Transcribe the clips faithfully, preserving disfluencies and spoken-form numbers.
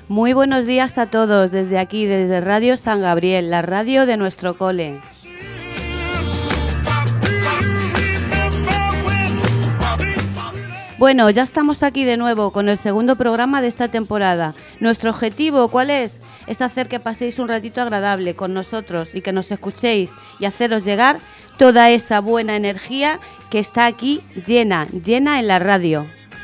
Muy buenos días a todos desde aquí, desde Radio San Gabriel, la radio de nuestro cole. Bueno, ya estamos aquí de nuevo con el segundo programa de esta temporada. Nuestro objetivo, ¿cuál es? Es hacer que paséis un ratito agradable con nosotros y que nos escuchéis y haceros llegar toda esa buena energía que está aquí llena, llena en la radio.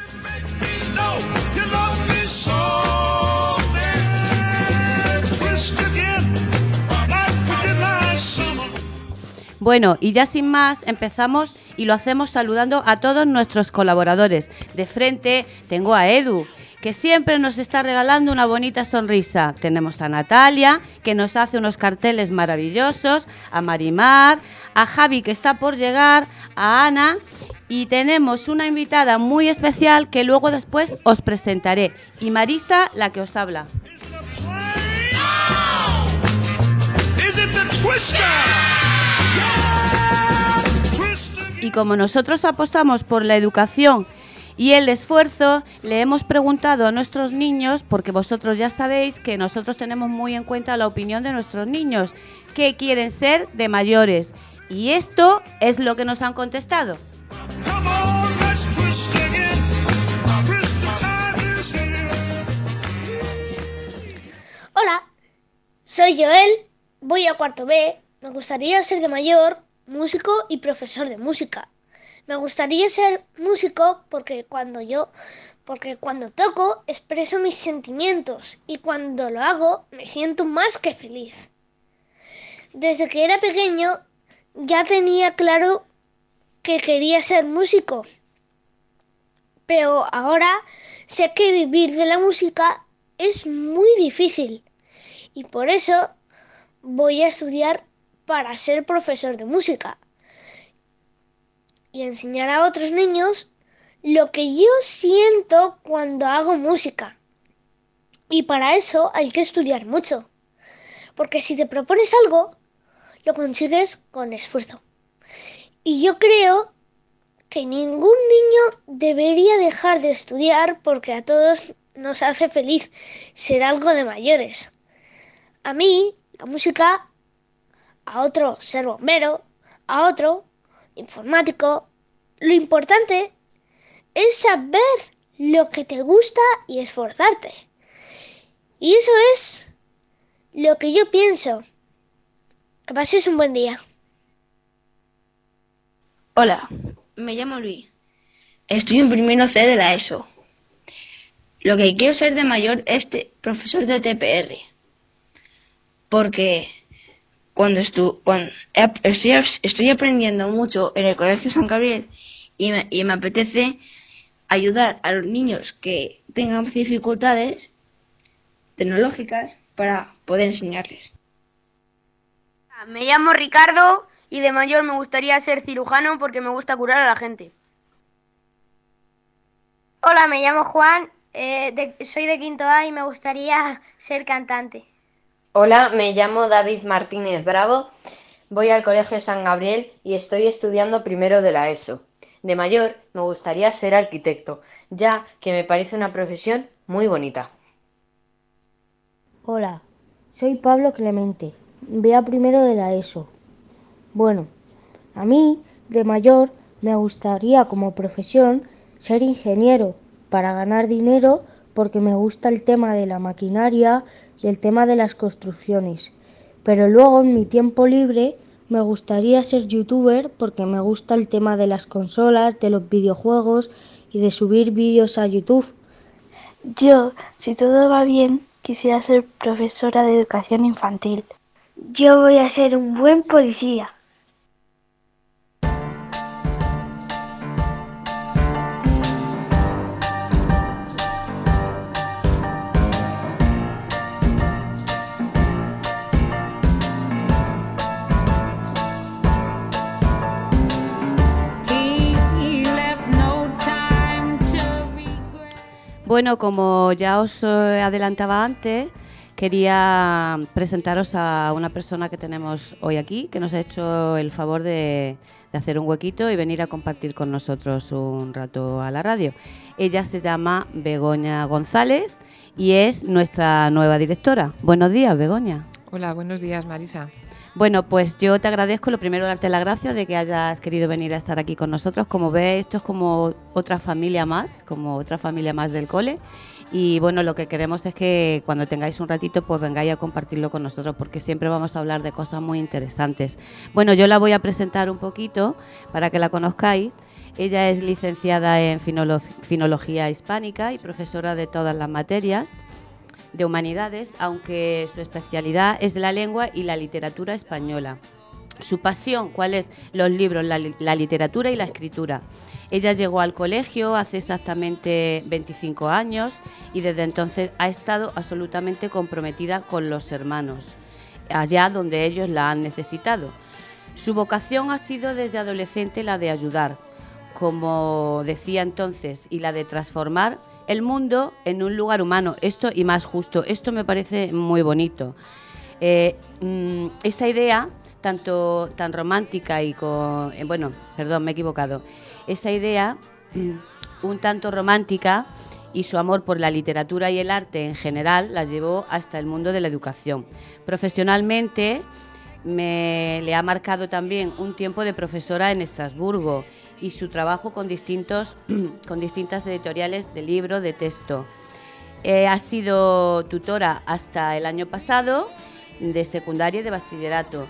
Bueno, y ya sin más, empezamos y lo hacemos saludando a todos nuestros colaboradores. De frente tengo a Edu, que siempre nos está regalando una bonita sonrisa. Tenemos a Natalia, que nos hace unos carteles maravillosos, a Marimar, a Javi, que está por llegar, a Ana, y tenemos una invitada muy especial que luego después os presentaré. Y Marisa, la que os habla. Y como nosotros apostamos por la educación y el esfuerzo, le hemos preguntado a nuestros niños, porque vosotros ya sabéis que nosotros tenemos muy en cuenta la opinión de nuestros niños, qué quieren ser de mayores. Y esto es lo que nos han contestado. Hola, soy Joel, voy a cuarto B, me gustaría ser de mayor músico y profesor de música. Me gustaría ser músico porque cuando yo, porque cuando toco expreso mis sentimientos y cuando lo hago me siento más que feliz. Desde que era pequeño ya tenía claro que quería ser músico, pero ahora sé que vivir de la música es muy difícil y por eso voy a estudiar para ser profesor de música y enseñar a otros niños lo que yo siento cuando hago música. Y para eso hay que estudiar mucho, porque si te propones algo, lo consigues con esfuerzo. Y yo creo que ningún niño debería dejar de estudiar porque a todos nos hace feliz ser algo de mayores. A mí, la música, a otro ser bombero, a otro informático. Lo importante es saber lo que te gusta y esforzarte. Y eso es lo que yo pienso. Que pases un buen día. Hola, me llamo Luis. Estoy en primero C de la ESO. Lo que quiero ser de mayor es te- profesor de T P R. Porque cuando, estu- cuando estoy, estoy aprendiendo mucho en el Colegio San Gabriel y me, y me apetece ayudar a los niños que tengan dificultades tecnológicas para poder enseñarles. Me llamo Ricardo y de mayor me gustaría ser cirujano porque me gusta curar a la gente. Hola, me llamo Juan, eh, de, soy de quinto A y me gustaría ser cantante. Hola, me llamo David Martínez Bravo, voy al Colegio San Gabriel y estoy estudiando primero de la ESO. De mayor me gustaría ser arquitecto, ya que me parece una profesión muy bonita. Hola, soy Pablo Clemente, voy a primero de la ESO. Bueno, a mí, de mayor, me gustaría como profesión ser ingeniero para ganar dinero porque me gusta el tema de la maquinaria y el tema de las construcciones. Pero luego en mi tiempo libre me gustaría ser youtuber porque me gusta el tema de las consolas, de los videojuegos y de subir vídeos a YouTube. Yo, si todo va bien, quisiera ser profesora de educación infantil. Yo voy a ser un buen policía. Bueno, como ya os eh, adelantaba antes, quería presentaros a una persona que tenemos hoy aquí, que nos ha hecho el favor de, de hacer un huequito y venir a compartir con nosotros un rato a la radio. Ella se llama Begoña González y es nuestra nueva directora. Buenos días, Begoña. Hola, buenos días, Marisa. Bueno, pues yo te agradezco, lo primero, darte las gracias de que hayas querido venir a estar aquí con nosotros. Como ves, esto es como otra familia más, como otra familia más del cole. Y bueno, lo que queremos es que cuando tengáis un ratito, pues vengáis a compartirlo con nosotros, porque siempre vamos a hablar de cosas muy interesantes. Bueno, yo la voy a presentar un poquito para que la conozcáis. Ella es licenciada en Finolo- Filología Hispánica y profesora de todas las materias de humanidades, aunque su especialidad es la lengua y la literatura española. Su pasión, ¿cuál es? Los libros, la, la literatura y la escritura. Ella llegó al colegio hace exactamente veinticinco años y desde entonces ha estado absolutamente comprometida con los hermanos, allá donde ellos la han necesitado. Su vocación ha sido desde adolescente la de ayudar, como decía entonces, y la de transformar el mundo en un lugar humano, esto y más justo. Esto me parece muy bonito. Eh, mmm, esa idea tanto tan romántica y con... Eh, bueno, perdón, me he equivocado. Esa idea mmm, un tanto romántica y su amor por la literatura y el arte en general la llevó hasta el mundo de la educación. Profesionalmente me le ha marcado también un tiempo de profesora en Estrasburgo y su trabajo con distintos con distintas editoriales de libro, de texto. Eh, ha sido tutora hasta el año pasado de secundaria y de bachillerato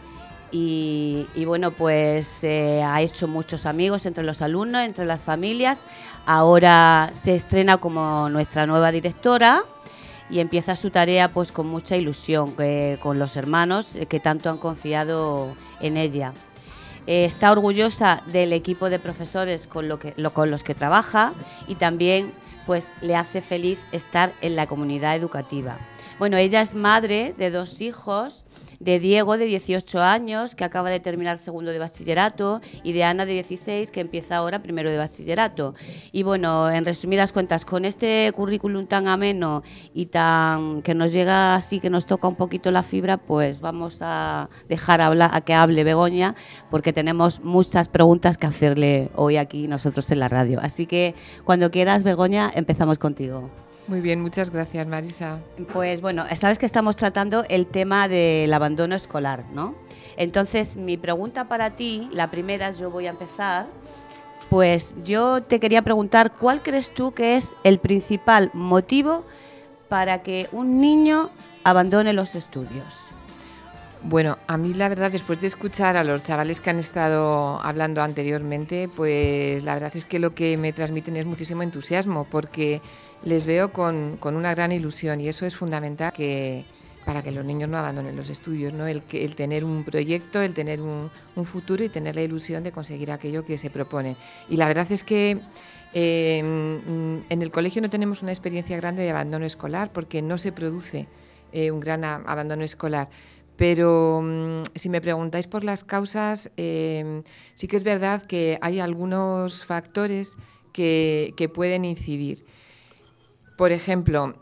y, y bueno, pues eh, ha hecho muchos amigos entre los alumnos, entre las familias. Ahora se estrena como nuestra nueva directora y empieza su tarea pues con mucha ilusión, eh, con los hermanos eh, que tanto han confiado en ella. Eh, está orgullosa del equipo de profesores con, lo que, lo, con los que trabaja y también pues, le hace feliz estar en la comunidad educativa. Bueno, ella es madre de dos hijos, de Diego, de dieciocho años, que acaba de terminar segundo de bachillerato, y de Ana, de dieciséis, que empieza ahora primero de bachillerato. Y bueno, en resumidas cuentas, con este currículum tan ameno y tan que nos llega así, que nos toca un poquito la fibra, pues vamos a dejar hablar, a que hable Begoña, porque tenemos muchas preguntas que hacerle hoy aquí nosotros en la radio. Así que cuando quieras, Begoña, empezamos contigo. Muy bien, muchas gracias, Marisa. Pues bueno, sabes que estamos tratando el tema del abandono escolar, ¿no? Entonces, mi pregunta para ti, la primera, yo voy a empezar, pues yo te quería preguntar, ¿cuál crees tú que es el principal motivo para que un niño abandone los estudios? Bueno, a mí la verdad, después de escuchar a los chavales que han estado hablando anteriormente, pues la verdad es que lo que me transmiten es muchísimo entusiasmo, porque les veo con, con una gran ilusión y eso es fundamental que, para que los niños no abandonen los estudios, ¿no? El, que, el tener un proyecto, el tener un, un futuro y tener la ilusión de conseguir aquello que se propone. Y la verdad es que eh, en el colegio no tenemos una experiencia grande de abandono escolar porque no se produce eh, un gran a, abandono escolar. Pero um, si me preguntáis por las causas, eh, sí que es verdad que hay algunos factores que, que pueden incidir. Por ejemplo,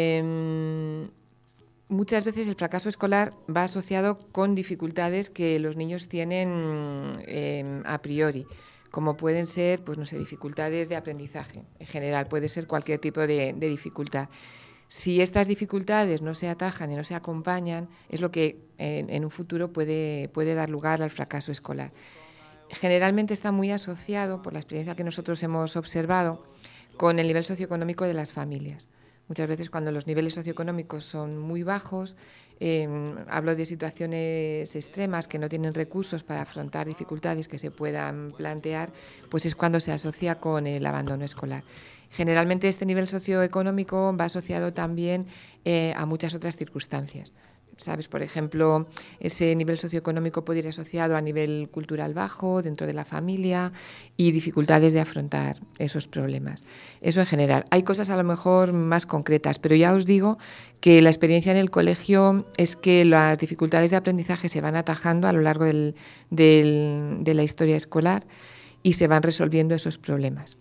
eh, muchas veces el fracaso escolar va asociado con dificultades que los niños tienen eh, a priori, como pueden ser, pues no sé, dificultades de aprendizaje en general, puede ser cualquier tipo de, de dificultad. Si estas dificultades no se atajan y no se acompañan, es lo que en, en un futuro puede, puede dar lugar al fracaso escolar. Generalmente está muy asociado, por la experiencia que nosotros hemos observado, con el nivel socioeconómico de las familias. Muchas veces cuando los niveles socioeconómicos son muy bajos, eh, hablo de situaciones extremas que no tienen recursos para afrontar dificultades que se puedan plantear, pues es cuando se asocia con el abandono escolar. Generalmente este nivel socioeconómico va asociado también eh, a muchas otras circunstancias. ¿Sabes? Por ejemplo, ese nivel socioeconómico puede ir asociado a nivel cultural bajo dentro de la familia y dificultades de afrontar esos problemas. Eso en general. Hay cosas a lo mejor más concretas, pero ya os digo que la experiencia en el colegio es que las dificultades de aprendizaje se van atajando a lo largo del, del, de la historia escolar y se van resolviendo esos problemas.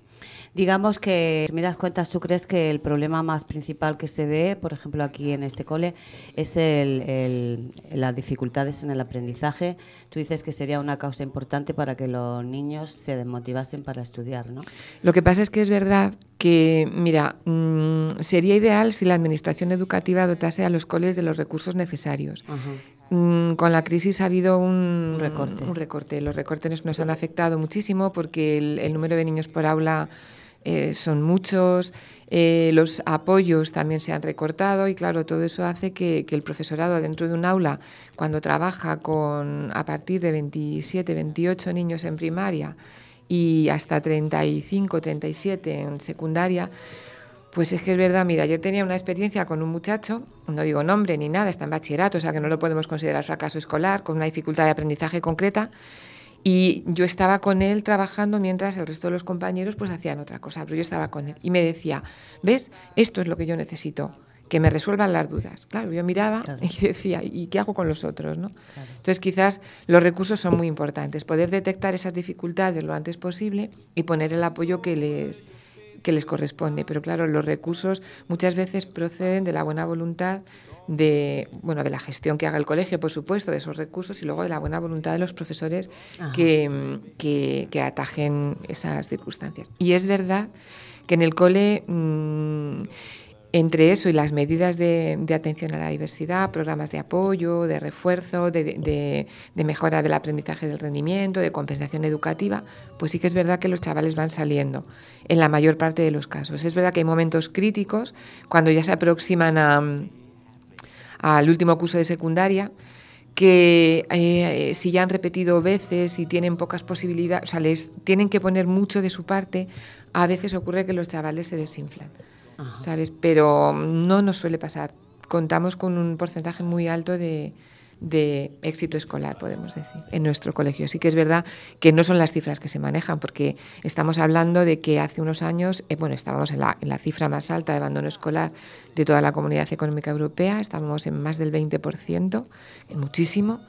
digamos que, si me das cuenta, ¿tú crees que el problema más principal que se ve, por ejemplo, aquí en este cole, es el, el, las dificultades en el aprendizaje? Tú dices que sería una causa importante para que los niños se desmotivasen para estudiar, ¿no? Lo que pasa es que es verdad que, mira, mmm, sería ideal si la administración educativa dotase a los coles de los recursos necesarios. Uh-huh. Mm, con la crisis ha habido un, un, recorte. un recorte. Los recortes nos han afectado muchísimo porque el, el número de niños por aula eh, son muchos, eh, los apoyos también se han recortado y claro, todo eso hace que, que el profesorado dentro de un aula, cuando trabaja con a partir de veintisiete, veintiocho niños en primaria y hasta treinta y cinco, treinta y siete en secundaria, pues es que es verdad. Mira, yo tenía una experiencia con un muchacho, no digo nombre ni nada, está en bachillerato, o sea que no lo podemos considerar fracaso escolar, con una dificultad de aprendizaje concreta, y yo estaba con él trabajando mientras el resto de los compañeros pues hacían otra cosa, pero yo estaba con él y me decía, ¿ves? Esto es lo que yo necesito, que me resuelvan las dudas. Claro, yo miraba claro. y decía, ¿y qué hago con los otros, no? Claro. Entonces quizás los recursos son muy importantes, poder detectar esas dificultades lo antes posible y poner el apoyo que les que les corresponde, pero claro, los recursos muchas veces proceden de la buena voluntad de, bueno, de la gestión que haga el colegio, por supuesto, de esos recursos y luego de la buena voluntad de los profesores que, que, que atajen esas circunstancias. Y es verdad que en el cole, mmm, entre eso y las medidas de, de atención a la diversidad, programas de apoyo, de refuerzo, de, de, de mejora del aprendizaje del rendimiento, de compensación educativa, pues sí que es verdad que los chavales van saliendo en la mayor parte de los casos. Es verdad que hay momentos críticos cuando ya se aproximan a, al último curso de secundaria, que eh, si ya han repetido veces y tienen pocas posibilidades, o sea, les tienen que poner mucho de su parte, a veces ocurre que los chavales se desinflan. ¿Sabes? Pero no nos suele pasar. Contamos con un porcentaje muy alto de, de éxito escolar, podemos decir, en nuestro colegio. Sí que es verdad que no son las cifras que se manejan, porque estamos hablando de que hace unos años, eh, bueno, estábamos en la, en la cifra más alta de abandono escolar de toda la Comunidad Económica Europea, estábamos en más del veinte por ciento, en muchísimo.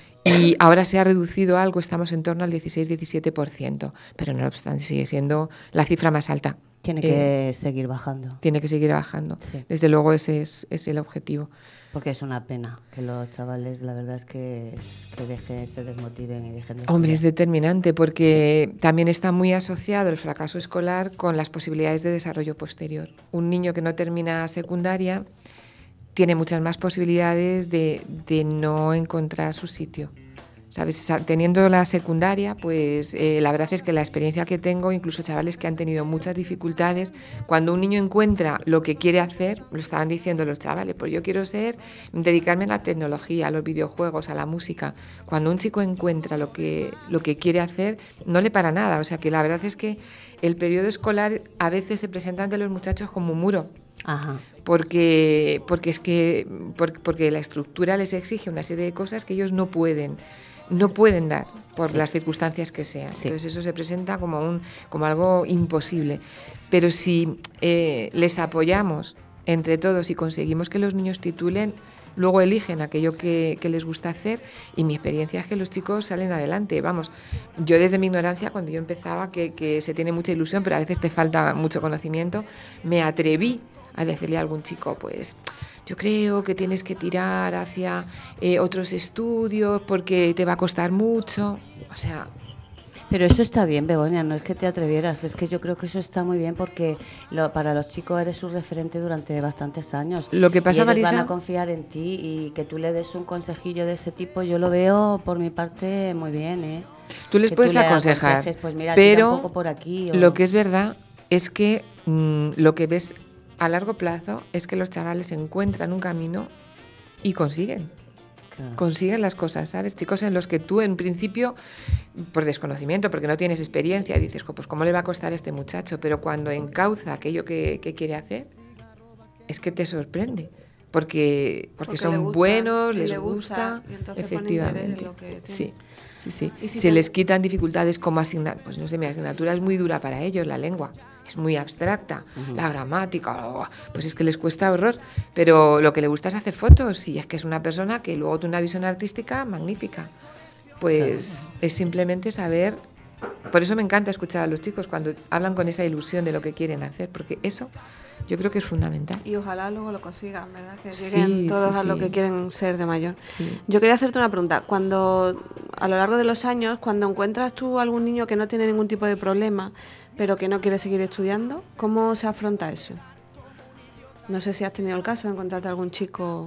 Y ahora se ha reducido algo, estamos en torno al dieciséis diecisiete por ciento, pero no obstante sigue siendo la cifra más alta. Tiene que eh, seguir bajando. Tiene que seguir bajando. Sí. Desde luego ese es, es el objetivo. Porque es una pena que los chavales, la verdad es que, es, que dejen, se desmotiven y dejen de estudiar. Hombre, es determinante porque sí. también está muy asociado el fracaso escolar con las posibilidades de desarrollo posterior. Un niño que no termina secundaria tiene muchas más posibilidades de, de no encontrar su sitio. ¿Sabes? Teniendo la secundaria, pues eh, la verdad es que la experiencia que tengo, incluso chavales que han tenido muchas dificultades, cuando un niño encuentra lo que quiere hacer, lo estaban diciendo los chavales, pues yo quiero ser, dedicarme a la tecnología, a los videojuegos, a la música. Cuando un chico encuentra lo que, lo que quiere hacer, no le para nada. O sea que la verdad es que el periodo escolar a veces se presenta ante los muchachos como un muro. Ajá. Porque, porque es que porque, porque la estructura les exige una serie de cosas que ellos no pueden. no pueden dar por sí. las circunstancias que sean. Sí. Entonces eso se presenta como, un, como algo imposible. Pero si eh, les apoyamos entre todos y conseguimos que los niños titulen, luego eligen aquello que, que les gusta hacer, y mi experiencia es que los chicos salen adelante. Vamos, yo desde mi ignorancia, cuando yo empezaba, que, que se tiene mucha ilusión, pero a veces te falta mucho conocimiento, me atreví a decirle a algún chico, pues yo creo que tienes que tirar hacia eh, otros estudios porque te va a costar mucho. O sea... Pero eso está bien, Begoña, no es que te atrevieras, es que yo creo que eso está muy bien porque lo, para los chicos eres su referente durante bastantes años. Lo que pasa, y ellos Marisa, van a confiar en ti, y que tú le des un consejillo de ese tipo, yo lo veo por mi parte muy bien, ¿eh? Tú les que puedes tú le aconsejar, pues mira, pero un poco por aquí, o... lo que es verdad es que mmm, lo que ves a largo plazo es que los chavales encuentran un camino y consiguen. Claro. Consiguen las cosas, ¿sabes? Chicos en los que tú en principio, por desconocimiento, porque no tienes experiencia, dices, pues ¿cómo le va a costar a este muchacho? Pero cuando encauza aquello que, que quiere hacer, es que te sorprende. Porque, porque, porque son gusta, buenos, les gusta, gusta efectivamente. Lo que sí, sí, sí. Si Se te... les quitan dificultades como asignatura, pues no sé, mi asignatura es muy dura para ellos, la lengua. Es muy abstracta, uh-huh. la gramática, oh, pues es que les cuesta horror, pero lo que le gusta es hacer fotos, y es que es una persona que luego tiene una visión artística magnífica. Pues claro. Es simplemente saber Por eso me encanta escuchar a los chicos cuando hablan con esa ilusión de lo que quieren hacer, porque eso yo creo que es fundamental. Y ojalá luego lo consigan, ¿verdad? Que Sí, lleguen todos sí, a lo sí. que quieren ser de mayor. Sí. Yo quería hacerte una pregunta. Cuando, a lo largo de los años, cuando encuentras tú algún niño que no tiene ningún tipo de problema, pero que no quiere seguir estudiando, ¿cómo se afronta eso? No sé si has tenido el caso de encontrarte algún chico...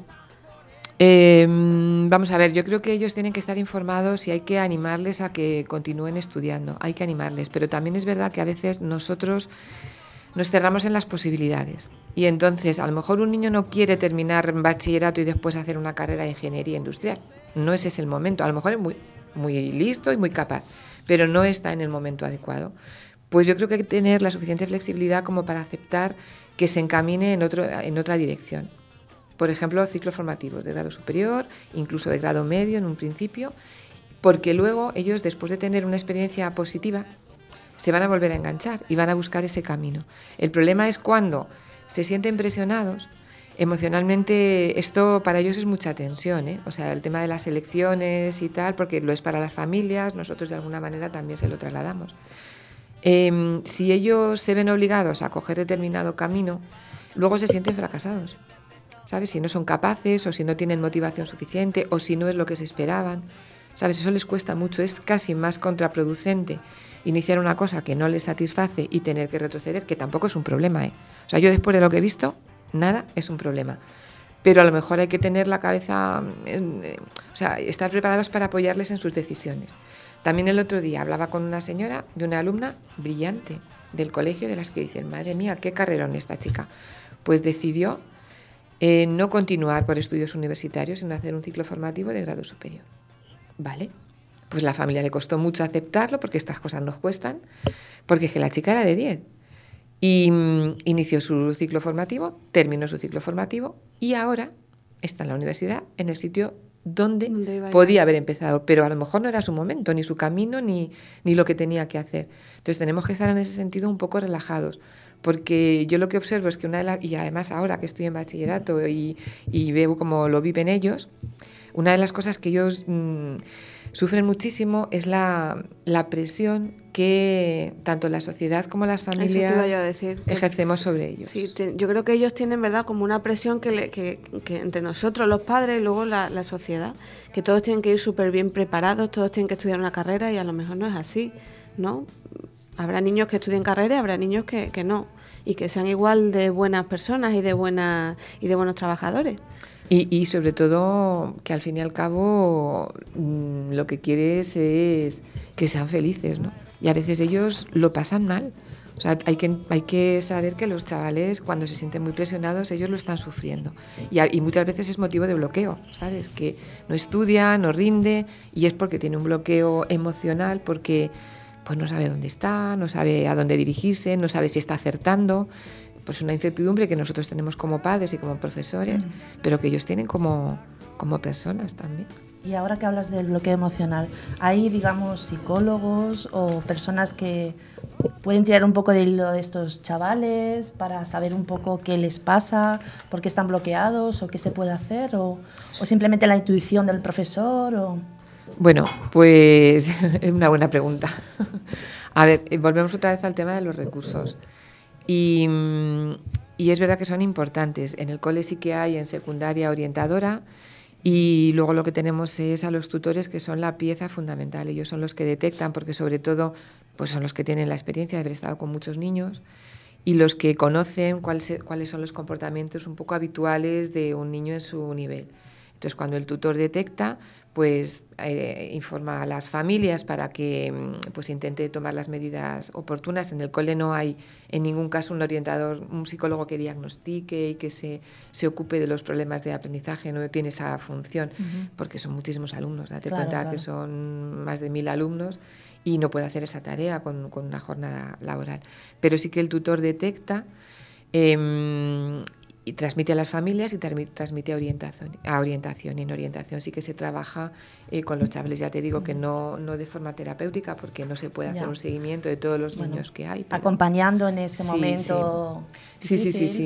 Eh, vamos a ver, yo creo que ellos tienen que estar informados y hay que animarles a que continúen estudiando, hay que animarles, pero también es verdad que a veces nosotros nos cerramos en las posibilidades y entonces a lo mejor un niño no quiere terminar bachillerato y después hacer una carrera de ingeniería industrial, no ese es el momento, a lo mejor es muy, muy listo y muy capaz, pero no está en el momento adecuado. Pues yo creo que hay que tener la suficiente flexibilidad como para aceptar que se encamine en, otro, en otra dirección. Por ejemplo, ciclos formativos de grado superior, incluso de grado medio en un principio, porque luego ellos, después de tener una experiencia positiva, se van a volver a enganchar y van a buscar ese camino. El problema es cuando se sienten presionados, emocionalmente esto para ellos es mucha tensión, ¿eh? O sea, el tema de las elecciones y tal, porque lo es para las familias, nosotros de alguna manera también se lo trasladamos. Eh, si ellos se ven obligados a coger determinado camino, luego se sienten fracasados. ¿Sabes? Si no son capaces o si no tienen motivación suficiente o si no es lo que se esperaban, ¿sabes? Eso les cuesta mucho, es casi más contraproducente iniciar una cosa que no les satisface y tener que retroceder, que tampoco es un problema, ¿eh? O sea, yo después de lo que he visto, nada es un problema. Pero a lo mejor hay que tener la cabeza, eh, o sea, estar preparados para apoyarles en sus decisiones. También el otro día hablaba con una señora de una alumna brillante del colegio, de las que dicen, madre mía, qué carrerón esta chica. Pues decidió Eh, no continuar por estudios universitarios, sino hacer un ciclo formativo de grado superior. ¿Vale? Pues la familia le costó mucho aceptarlo, porque estas cosas nos cuestan, porque es que la chica era de diez. Y mm, inició su ciclo formativo, terminó su ciclo formativo y ahora está en la universidad, en el sitio donde podía haber empezado, pero a lo mejor no era su momento, ni su camino, ni, ni lo que tenía que hacer. Entonces tenemos que estar en ese sentido un poco relajados, porque yo lo que observo es que una de las, y además ahora que estoy en bachillerato y, y veo cómo lo viven ellos, una de las cosas que ellos mmm, sufren muchísimo es la, la presión que tanto la sociedad como las familias Eso te iba yo a decir, ejercemos sobre ellos. Sí, te, yo creo que ellos tienen, ¿verdad?, como una presión que, le, que, que entre nosotros, los padres, y luego la, la sociedad, que todos tienen que ir súper bien preparados, todos tienen que estudiar una carrera y a lo mejor no es así, ¿no? Habrá niños que estudien carrera y habrá niños que, que no, y que sean igual de buenas personas y de, buenas, y de buenos trabajadores. Y, y sobre todo que al fin y al cabo mmm, lo que quieres es que sean felices, ¿no? Y a veces ellos lo pasan mal. O sea, hay que, hay que saber que los chavales, cuando se sienten muy presionados, ellos lo están sufriendo. Y, y muchas veces es motivo de bloqueo, ¿sabes? Que no estudia, no rinde, y es porque tiene un bloqueo emocional, porque pues no sabe dónde está, no sabe a dónde dirigirse, no sabe si está acertando. Pues una incertidumbre que nosotros tenemos como padres y como profesores, mm. pero que ellos tienen como, como personas también. Y ahora que hablas del bloqueo emocional, ¿hay, digamos, psicólogos o personas que pueden tirar un poco del hilo de estos chavales para saber un poco qué les pasa, por qué están bloqueados o qué se puede hacer, o, o simplemente la intuición del profesor? O... Bueno, pues es una buena pregunta. A ver, volvemos otra vez al tema de los recursos. Y, y es verdad que son importantes. En el cole sí que hay, en secundaria, orientadora, y luego lo que tenemos es a los tutores, que son la pieza fundamental. Ellos son los que detectan, porque sobre todo pues son los que tienen la experiencia de haber estado con muchos niños y los que conocen cuáles, cuáles son los comportamientos un poco habituales de un niño en su nivel. Entonces, cuando el tutor detecta, pues eh, informa a las familias para que pues intente tomar las medidas oportunas. En el cole no hay en ningún caso un orientador, un psicólogo que diagnostique y que se, se ocupe de los problemas de aprendizaje, no tiene esa función, uh-huh. porque son muchísimos alumnos, date claro, cuenta claro. que son más de mil alumnos y no puede hacer esa tarea con, con una jornada laboral. Pero sí que el tutor detecta eh, y transmite a las familias y transmite a orientación. A orientación. Y en orientación sí que se trabaja eh, con los chavales. Ya te digo que no, no de forma terapéutica, porque no se puede hacer ya. un seguimiento de todos los bueno, niños que hay. Pero... acompañando en ese sí, momento. Sí. sí, sí, sí, sí.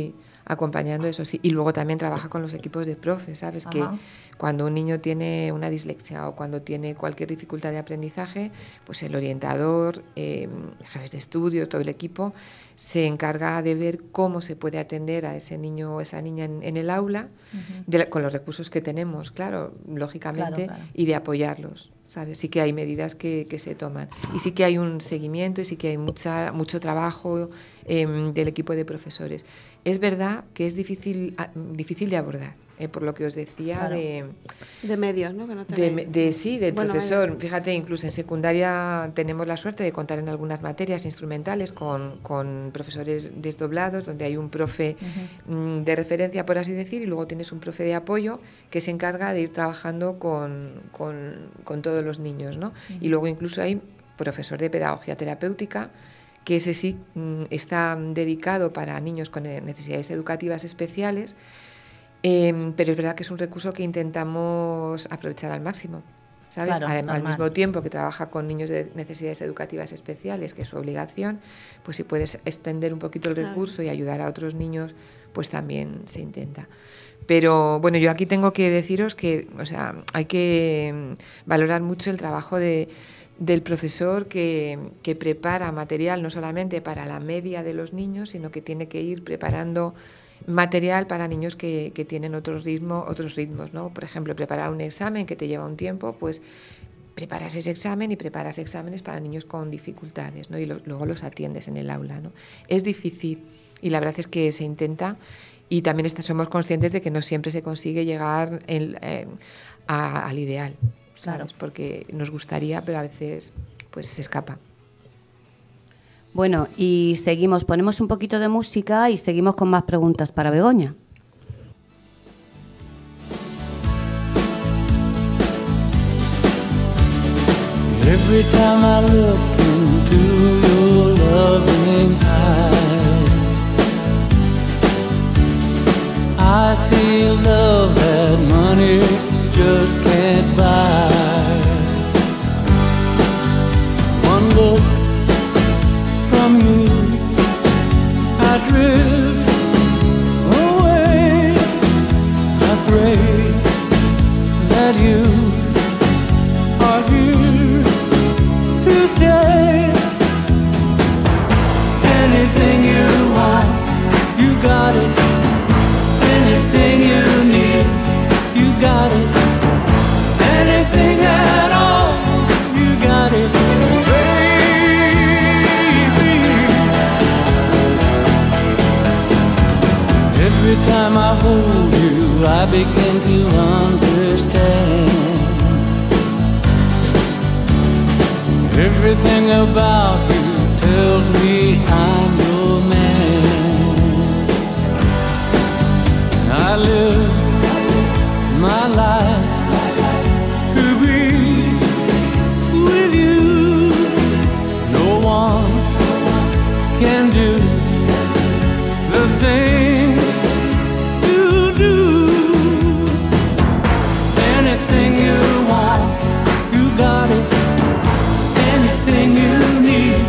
acompañando eso, sí. Y luego también trabaja con los equipos de profes, ¿sabes? Ajá. Que cuando un niño tiene una dislexia o cuando tiene cualquier dificultad de aprendizaje, pues el orientador, eh, jefes de estudio, todo el equipo, se encarga de ver cómo se puede atender a ese niño o esa niña en, en el aula, uh-huh. de la, con los recursos que tenemos, claro, lógicamente, claro, claro. y de apoyarlos, ¿sabes? Sí que hay medidas que, que se toman. Y sí que hay un seguimiento y sí que hay mucha, mucho trabajo eh, del equipo de profesores. Es verdad que es difícil, difícil de abordar. Eh, por lo que os decía claro. de, de medios, ¿no? Que no de, de sí, del bueno, profesor. Medio. Fíjate, incluso en secundaria tenemos la suerte de contar en algunas materias instrumentales con, con profesores desdoblados, donde hay un profe uh-huh. mm, de referencia, por así decir, y luego tienes un profe de apoyo que se encarga de ir trabajando con, con, con todos los niños, ¿no? Uh-huh. Y luego incluso hay profesor de pedagogía terapéutica, que ese sí mm, está dedicado para niños con necesidades educativas especiales. Eh, pero es verdad que es un recurso que intentamos aprovechar al máximo, ¿sabes? Claro, Además, al mismo tiempo que trabaja con niños de necesidades educativas especiales, que es su obligación, pues si puedes extender un poquito el claro. recurso y ayudar a otros niños, pues también se intenta. Pero bueno, yo aquí tengo que deciros que, o sea, hay que valorar mucho el trabajo de, del profesor que, que prepara material no solamente para la media de los niños, sino que tiene que ir preparando material para niños que, que tienen otro ritmo, otros ritmos, ¿no? Por ejemplo, preparar un examen que te lleva un tiempo, pues preparas ese examen y preparas exámenes para niños con dificultades, ¿no? Y lo, luego los atiendes en el aula, ¿no? Es difícil y la verdad es que se intenta y también está, somos conscientes de que no siempre se consigue llegar en, eh, a, al ideal, ¿sabes? Claro. Porque nos gustaría, pero a veces pues se escapa. Bueno, y seguimos, ponemos un poquito de música y seguimos con más preguntas para Begoña. Every time I look into your loving eyes, I see love that money just can't buy. One look from you, I drift away. I pray that you are here to stay. Anything you want, you got it. Anything you need, you got it. Anything at all, you got it. Every time I hold you, I begin to understand. Everything about you tells me I'm your man. I live my life to be with you. No one can do the thing you do. Anything you want, you got it. Anything you need,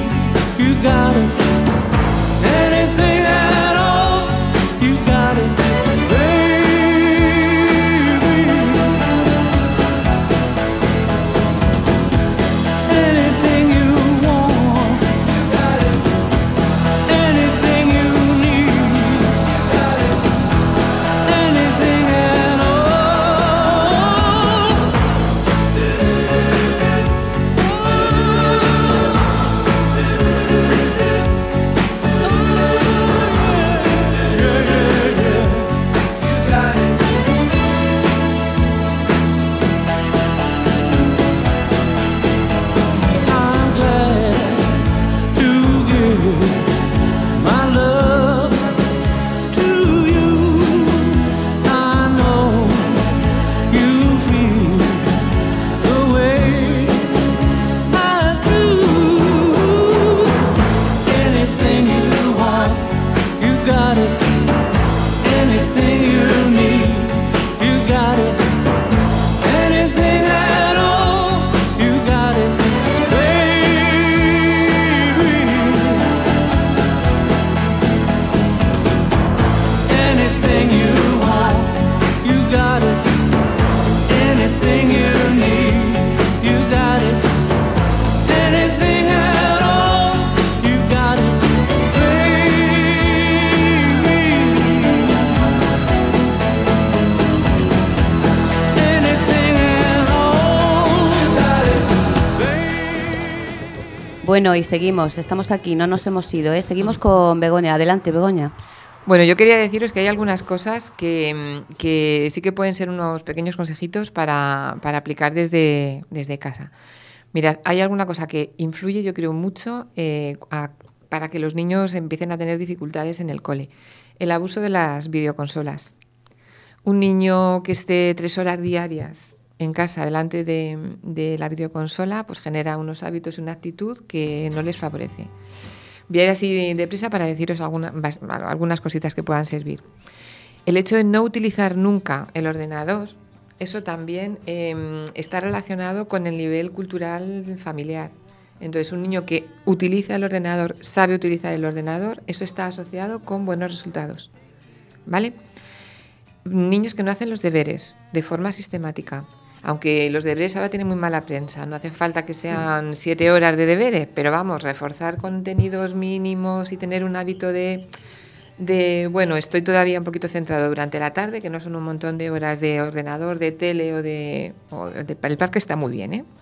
Bueno, y seguimos, estamos aquí, no nos hemos ido, ¿eh? Seguimos con Begoña. Adelante, Begoña. Bueno, yo quería deciros que hay algunas cosas que, que sí que pueden ser unos pequeños consejitos para, para aplicar desde, desde casa. Mirad, hay alguna cosa que influye, yo creo, mucho eh, a, para que los niños empiecen a tener dificultades en el cole. El abuso de las videoconsolas. Un niño que esté tres horas diarias en casa delante de, de la videoconsola, pues genera unos hábitos y una actitud que no les favorece. Voy a ir así deprisa para deciros alguna, algunas cositas que puedan servir. El hecho de no utilizar nunca el ordenador, eso también eh, está relacionado con el nivel cultural familiar. Entonces, un niño que utiliza el ordenador, sabe utilizar el ordenador, eso está asociado con buenos resultados, ¿vale? Niños que no hacen los deberes de forma sistemática. Aunque los deberes ahora tienen muy mala prensa, no hace falta que sean siete horas de deberes, pero vamos, reforzar contenidos mínimos y tener un hábito de, de, bueno, estoy todavía un poquito centrado durante la tarde, que no son un montón de horas de ordenador, de tele o de... O de el parque está muy bien, ¿eh?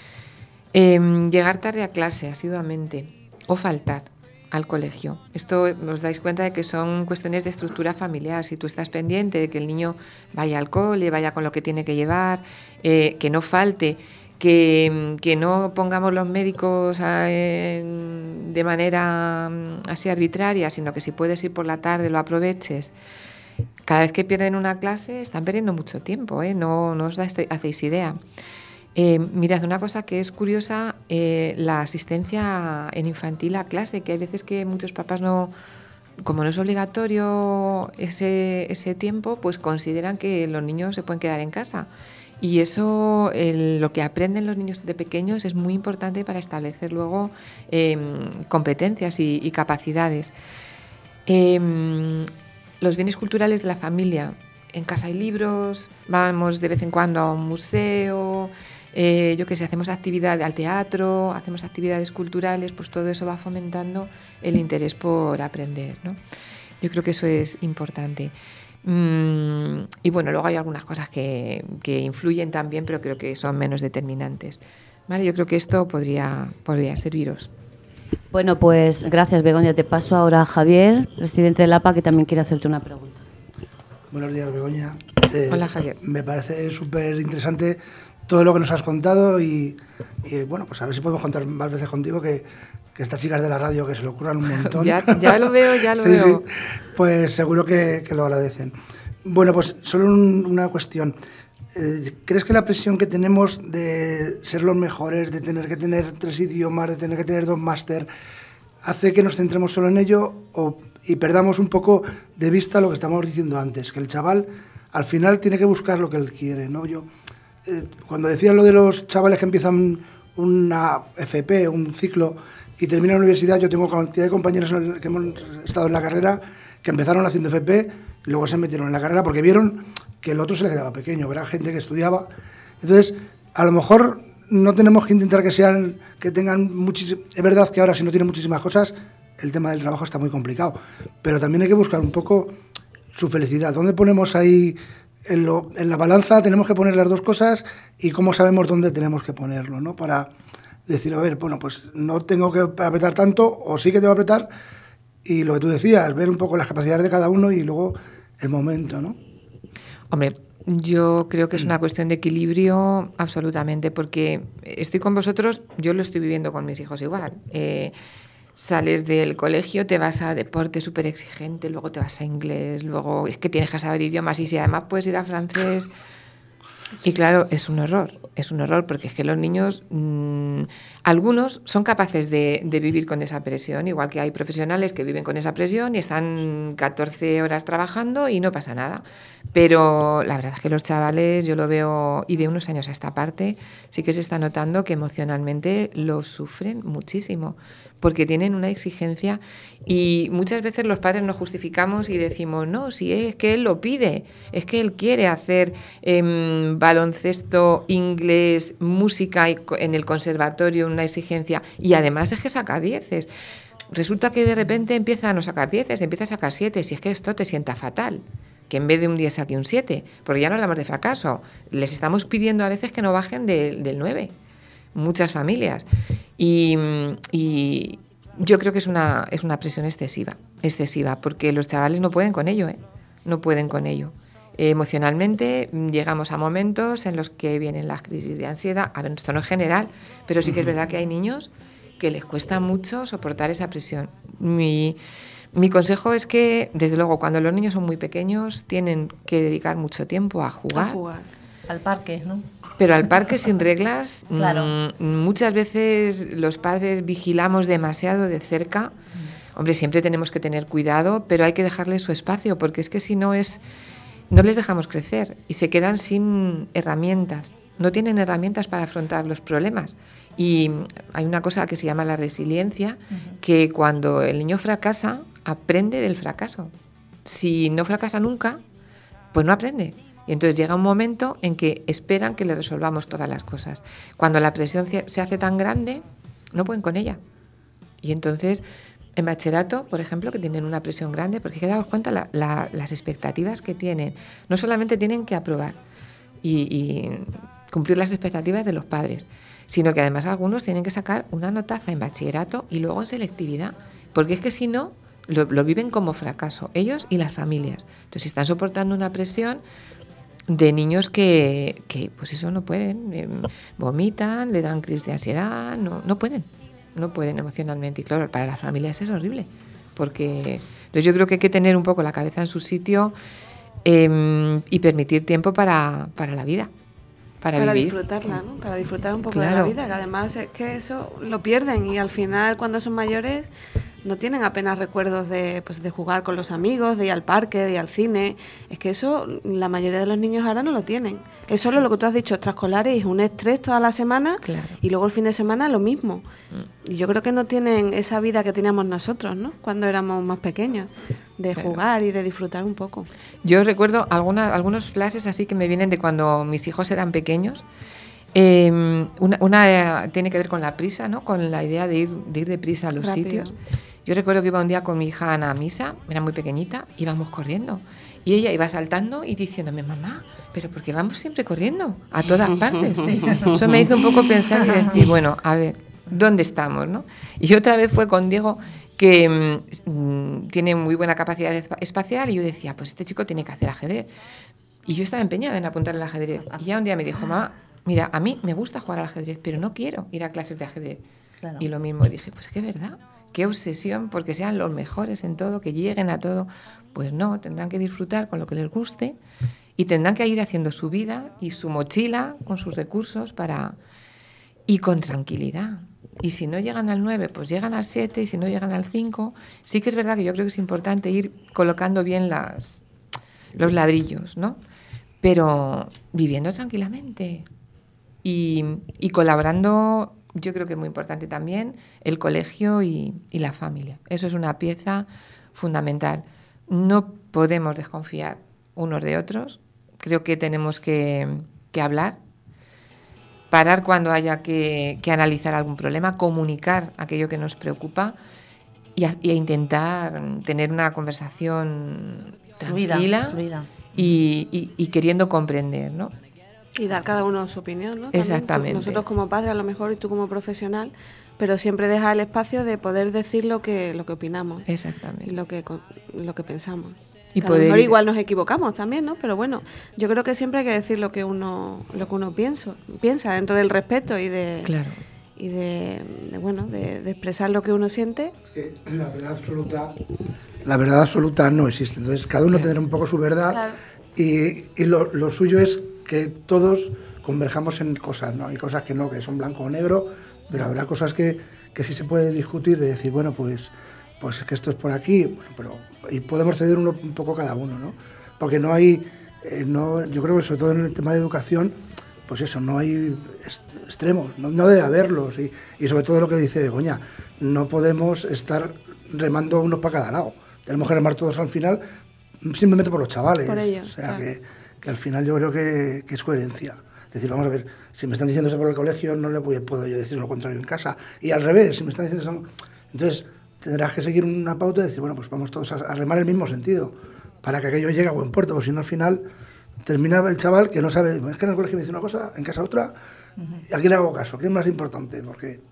Eh, llegar tarde a clase asiduamente o faltar al colegio. Esto os dais cuenta de que son cuestiones de estructura familiar. Si tú estás pendiente de que el niño vaya al cole, vaya con lo que tiene que llevar, eh, que no falte, que, que no pongamos los médicos a, en, de manera así arbitraria, sino que si puedes ir por la tarde lo aproveches. Cada vez que pierden una clase están perdiendo mucho tiempo, ¿eh? No, no os da, hacéis idea. Eh, mirad, una cosa que es curiosa, eh, la asistencia en infantil a clase, que hay veces que muchos papás no, como no es obligatorio ese, ese tiempo, pues consideran que los niños se pueden quedar en casa. Y eso, el, lo que aprenden los niños de pequeños es muy importante para establecer luego eh, competencias y, y capacidades. Eh, los bienes culturales de la familia. En casa hay libros, vamos de vez en cuando a un museo, eh, yo qué sé, hacemos actividades al teatro, hacemos actividades culturales, pues todo eso va fomentando el interés por aprender, ¿no? Yo creo que eso es importante. Mm, y bueno, luego hay algunas cosas que, que influyen también, pero creo que son menos determinantes. Vale, yo creo que esto podría, podría serviros. Bueno, pues gracias, Begoña. Te paso ahora a Javier, presidente del A P A, que también quiere hacerte una pregunta. Buenos días, Begoña. Eh, Hola, Javier. Me parece súper interesante todo lo que nos has contado y, y, bueno, pues a ver si podemos contar más veces contigo que, que estas chicas de la radio que se le ocurran un montón. ya, ya lo veo, ya lo sí, veo. Sí, pues seguro que, que lo agradecen. Bueno, pues solo un, una cuestión. Eh, ¿Crees que la presión que tenemos de ser los mejores, de tener que tener tres idiomas, de tener que tener dos máster, hace que nos centremos solo en ello o, y perdamos un poco de vista lo que estamos diciendo antes, que el chaval al final tiene que buscar lo que él quiere, ¿no? Yo, eh, cuando decías lo de los chavales que empiezan una F P, un ciclo, y terminan la universidad, yo tengo cantidad de compañeros que hemos estado en la carrera que empezaron haciendo F P y luego se metieron en la carrera porque vieron que el otro se le quedaba pequeño, era gente que estudiaba. Entonces, a lo mejor no tenemos que intentar que sean, que tengan muchísimas... Es verdad que ahora si no tienen muchísimas cosas, el tema del trabajo está muy complicado, pero también hay que buscar un poco su felicidad. ¿Dónde ponemos ahí en, lo, en la balanza? Tenemos que poner las dos cosas y cómo sabemos dónde tenemos que ponerlo, ¿no? Para decir, a ver, bueno, pues no tengo que apretar tanto o sí que tengo que apretar, y lo que tú decías, ver un poco las capacidades de cada uno y luego el momento, ¿no? Hombre, yo creo que es una cuestión de equilibrio absolutamente, porque estoy con vosotros, yo lo estoy viviendo con mis hijos igual. Eh, sales del colegio, te vas a deporte súper exigente, luego te vas a inglés, luego es que tienes que saber idiomas y si además puedes ir a francés. Y claro, es un horror, es un horror porque es que los niños, mmm, algunos son capaces de, de vivir con esa presión, igual que hay profesionales que viven con esa presión y están catorce horas trabajando y no pasa nada. Pero la verdad es que los chavales, yo lo veo, y de unos años a esta parte, sí que se está notando que emocionalmente lo sufren muchísimo, porque tienen una exigencia y muchas veces los padres nos justificamos y decimos, no, si es que él lo pide, es que él quiere hacer eh, baloncesto, inglés, música y en el conservatorio, una exigencia, y además es que saca dieces. Resulta que de repente empieza a no sacar dieces, empieza a sacar siete, si es que esto te sienta fatal, que en vez de un diez saque un siete, porque ya no hablamos de fracaso, les estamos pidiendo a veces que no bajen de, del nueve, muchas familias. Y, y yo creo que es una, es una presión excesiva, excesiva, porque los chavales no pueden con ello, ¿eh? No pueden con ello. Eh, emocionalmente llegamos a momentos en los que vienen las crisis de ansiedad. A ver, esto no es general, pero sí que es verdad que hay niños que les cuesta mucho soportar esa presión. Mi, mi consejo es que, desde luego, cuando los niños son muy pequeños, tienen que dedicar mucho tiempo a jugar. A jugar. Al parque, ¿no? Pero al parque sin reglas, Claro. mmm, muchas veces los padres vigilamos demasiado de cerca. Hombre, siempre tenemos que tener cuidado, pero hay que dejarles su espacio, porque es que si no es, no les dejamos crecer y se quedan sin herramientas. No tienen herramientas para afrontar los problemas. Y hay una cosa que se llama la resiliencia, uh-huh. que cuando el niño fracasa, aprende del fracaso. Si no fracasa nunca, pues no aprende. Y entonces llega un momento en que esperan que le resolvamos todas las cosas. Cuando la presión se hace tan grande, no pueden con ella. Y entonces, en bachillerato, por ejemplo, que tienen una presión grande, porque hay que daros cuenta la, la, las expectativas que tienen. No solamente tienen que aprobar y, y cumplir las expectativas de los padres, sino que además algunos tienen que sacar una notaza en bachillerato y luego en selectividad, porque es que si no, lo, lo viven como fracaso, ellos y las familias. Entonces están soportando una presión de niños que, que pues eso no pueden, eh, vomitan, le dan crisis de ansiedad, no, no pueden, no pueden emocionalmente. Y claro, para las familias es horrible, porque entonces yo creo que hay que tener un poco la cabeza en su sitio eh, y permitir tiempo para, para la vida. Para, para vivir. disfrutarla, ¿no? Para disfrutar un poco Claro. de la vida, que además es que eso lo pierden y al final cuando son mayores no tienen apenas recuerdos de, pues, de jugar con los amigos, de ir al parque, de ir al cine. Es que eso la mayoría de los niños ahora no lo tienen. Es solo lo que tú has dicho, extraescolares, es un estrés toda la semana Claro. y luego el fin de semana lo mismo. Mm. Y yo creo que no tienen esa vida que teníamos nosotros, ¿no? Cuando éramos más pequeños, de Claro. jugar y de disfrutar un poco. Yo recuerdo alguna, algunos flashes así que me vienen de cuando mis hijos eran pequeños. Eh, una una eh, tiene que ver con la prisa, ¿no? Con la idea de ir, de ir deprisa a los Rápido. sitios. Yo recuerdo que iba un día con mi hija Ana a misa, era muy pequeñita, íbamos corriendo. Y ella iba saltando y diciéndome, mamá, ¿pero por qué vamos siempre corriendo? A todas partes. Sí. Eso me hizo un poco pensar y decir, bueno, a ver, ¿dónde estamos, no? Y otra vez fue con Diego, que mmm, tiene muy buena capacidad espacial, y yo decía, pues este chico tiene que hacer ajedrez. Y yo estaba empeñada en apuntar el ajedrez. Y ya un día me dijo, mamá, mira, a mí me gusta jugar al ajedrez, pero no quiero ir a clases de ajedrez. Claro. Y lo mismo dije, pues es que es verdad, qué obsesión, porque sean los mejores en todo, que lleguen a todo. Pues no, tendrán que disfrutar con lo que les guste y tendrán que ir haciendo su vida y su mochila con sus recursos para y con tranquilidad. Y si no llegan al nueve, pues llegan al siete, y si no llegan al cinco, sí que es verdad que yo creo que es importante ir colocando bien las, los ladrillos, ¿no? Pero viviendo tranquilamente y, y colaborando. Yo creo que es muy importante también el colegio y, y la familia. Eso es una pieza fundamental. No podemos desconfiar unos de otros. Creo que tenemos que, que hablar, parar cuando haya que, que analizar algún problema, comunicar aquello que nos preocupa y a, y a intentar tener una conversación Fluida, tranquila fluida. Y, y, y queriendo comprender, ¿no? Y dar cada uno su opinión, ¿no? También Exactamente. tú- nosotros como padres a lo mejor y tú como profesional, pero siempre dejar el espacio de poder decir lo que lo que opinamos. Exactamente. Y lo que co- lo que pensamos. Y Que poder a lo mejor ir- igual nos equivocamos también, ¿no? Pero bueno, yo creo que siempre hay que decir lo que uno lo que uno piensa, piensa dentro del respeto y de Claro. y de, de, bueno, de, de expresar lo que uno siente. Es que la verdad absoluta, la verdad absoluta no existe. Entonces cada uno tendrá un poco su verdad. Claro. Y, y lo, lo suyo es que todos converjamos en cosas, ¿no? Hay cosas que no, que son blanco o negro, pero habrá cosas que, que sí se puede discutir, de decir, bueno, pues, pues es que esto es por aquí, bueno, pero y podemos ceder uno, un poco cada uno, ¿no? Porque no hay, eh, no, yo creo que sobre todo en el tema de educación, pues eso, no hay est- extremos, no, no debe haberlos, y, y sobre todo lo que dice Begoña, no podemos estar remando unos para cada lado, tenemos que remar todos al final, simplemente por los chavales, Por ellos, o sea claro. que, que al final yo creo que, que es coherencia. Es decir, vamos a ver, si me están diciendo eso por el colegio, no le voy- puedo yo decir lo contrario en casa. Y al revés, si me están diciendo eso, entonces tendrás que seguir una pauta y decir, bueno, pues vamos todos a, a remar el mismo sentido, para que aquello llegue a buen puerto, porque si no al final termina el chaval que no sabe, es que en el colegio me dice una cosa, en casa otra, ¿y a quién le hago caso? ¿Quién es más importante? Porque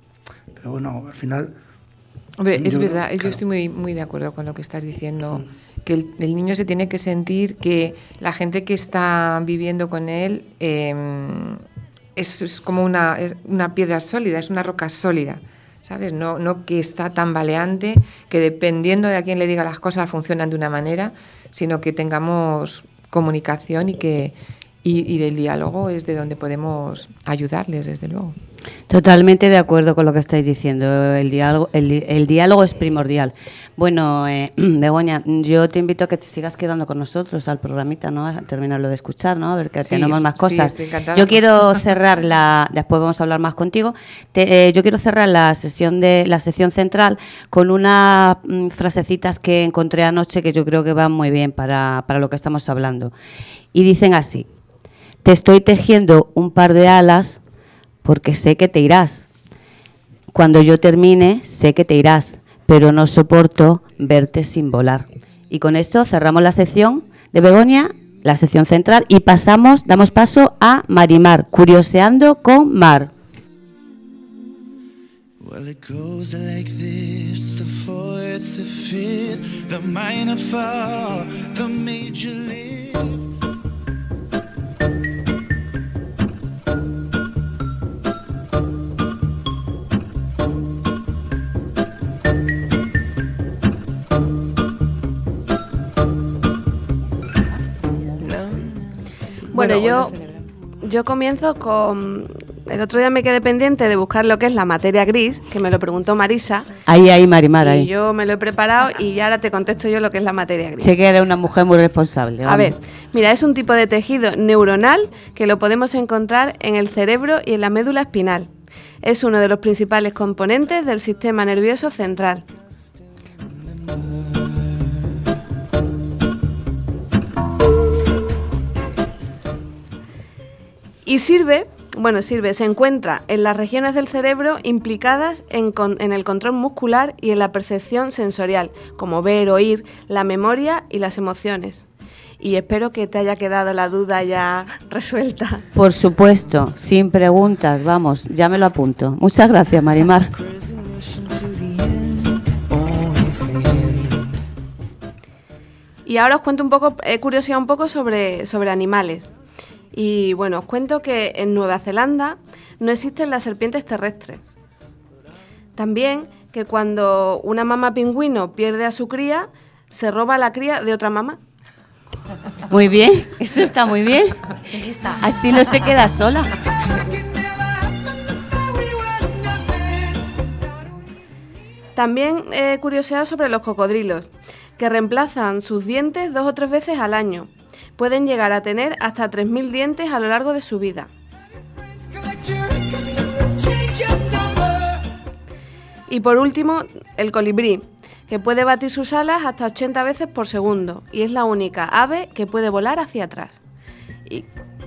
Pero bueno, al final... Hombre, es yo, verdad, claro. yo estoy muy, muy de acuerdo con lo que estás diciendo, que el, el niño se tiene que sentir que la gente que está viviendo con él eh, es, es como una, es una piedra sólida, es una roca sólida, ¿sabes? No, no que está tan baleante, que dependiendo de a quién le diga las cosas funcionan de una manera, sino que tengamos comunicación y que y, y del diálogo es de donde podemos ayudarles, desde luego. Totalmente de acuerdo con lo que estáis diciendo. El diálogo, el, el diálogo es primordial. Bueno, eh, Begoña, yo te invito a que te sigas quedando con nosotros al programita, ¿no? A terminarlo de escuchar, ¿no? A ver que Sí, tenemos más cosas. sí, estoy encantada. Yo quiero cerrar la, después vamos a hablar más contigo. Te, eh, yo quiero cerrar la sesión de la sección central con unas mm, frasecitas que encontré anoche que yo creo que van muy bien para, para lo que estamos hablando. Y dicen así: te estoy tejiendo un par de alas porque sé que te irás. Cuando yo termine, sé que te irás, pero no soporto verte sin volar. Y con esto cerramos la sección de Begoña, la sección central, y pasamos, damos paso a Marimar, curioseando con Mar. Well, it goes like this, the fourth, the fifth, the minor fall, the major lift. Bueno, yo, yo comienzo con... El otro día me quedé pendiente de buscar lo que es la materia gris, que me lo preguntó Marisa. Ahí, ahí, Marimar, y ahí. yo me lo he preparado y ahora te contesto yo lo que es la materia gris. Sé que eres una mujer muy responsable. A ver, mira, es un tipo de tejido neuronal que lo podemos encontrar en el cerebro y en la médula espinal. Es uno de los principales componentes del sistema nervioso central. Y sirve, bueno, sirve, se encuentra en las regiones del cerebro implicadas en, con, en el control muscular y en la percepción sensorial, como ver, oír, la memoria y las emociones. Y espero que te haya quedado la duda ya resuelta. Por supuesto, sin preguntas, vamos, ya me lo apunto. Muchas gracias, Marimar. Y ahora os cuento un poco, he curiosidad un poco sobre, sobre animales. Y bueno, os cuento que en Nueva Zelanda no existen las serpientes terrestres. También que cuando una mamá pingüino pierde a su cría, se roba la cría de otra mamá. Muy bien, eso está muy bien. Así no se queda sola. También he eh, curiosidad sobre los cocodrilos, que reemplazan sus dientes dos o tres veces al año. Pueden llegar a tener hasta tres mil dientes a lo largo de su vida. Y por último, el colibrí, que puede batir sus alas hasta ochenta veces por segundo y es la única ave que puede volar hacia atrás. Y...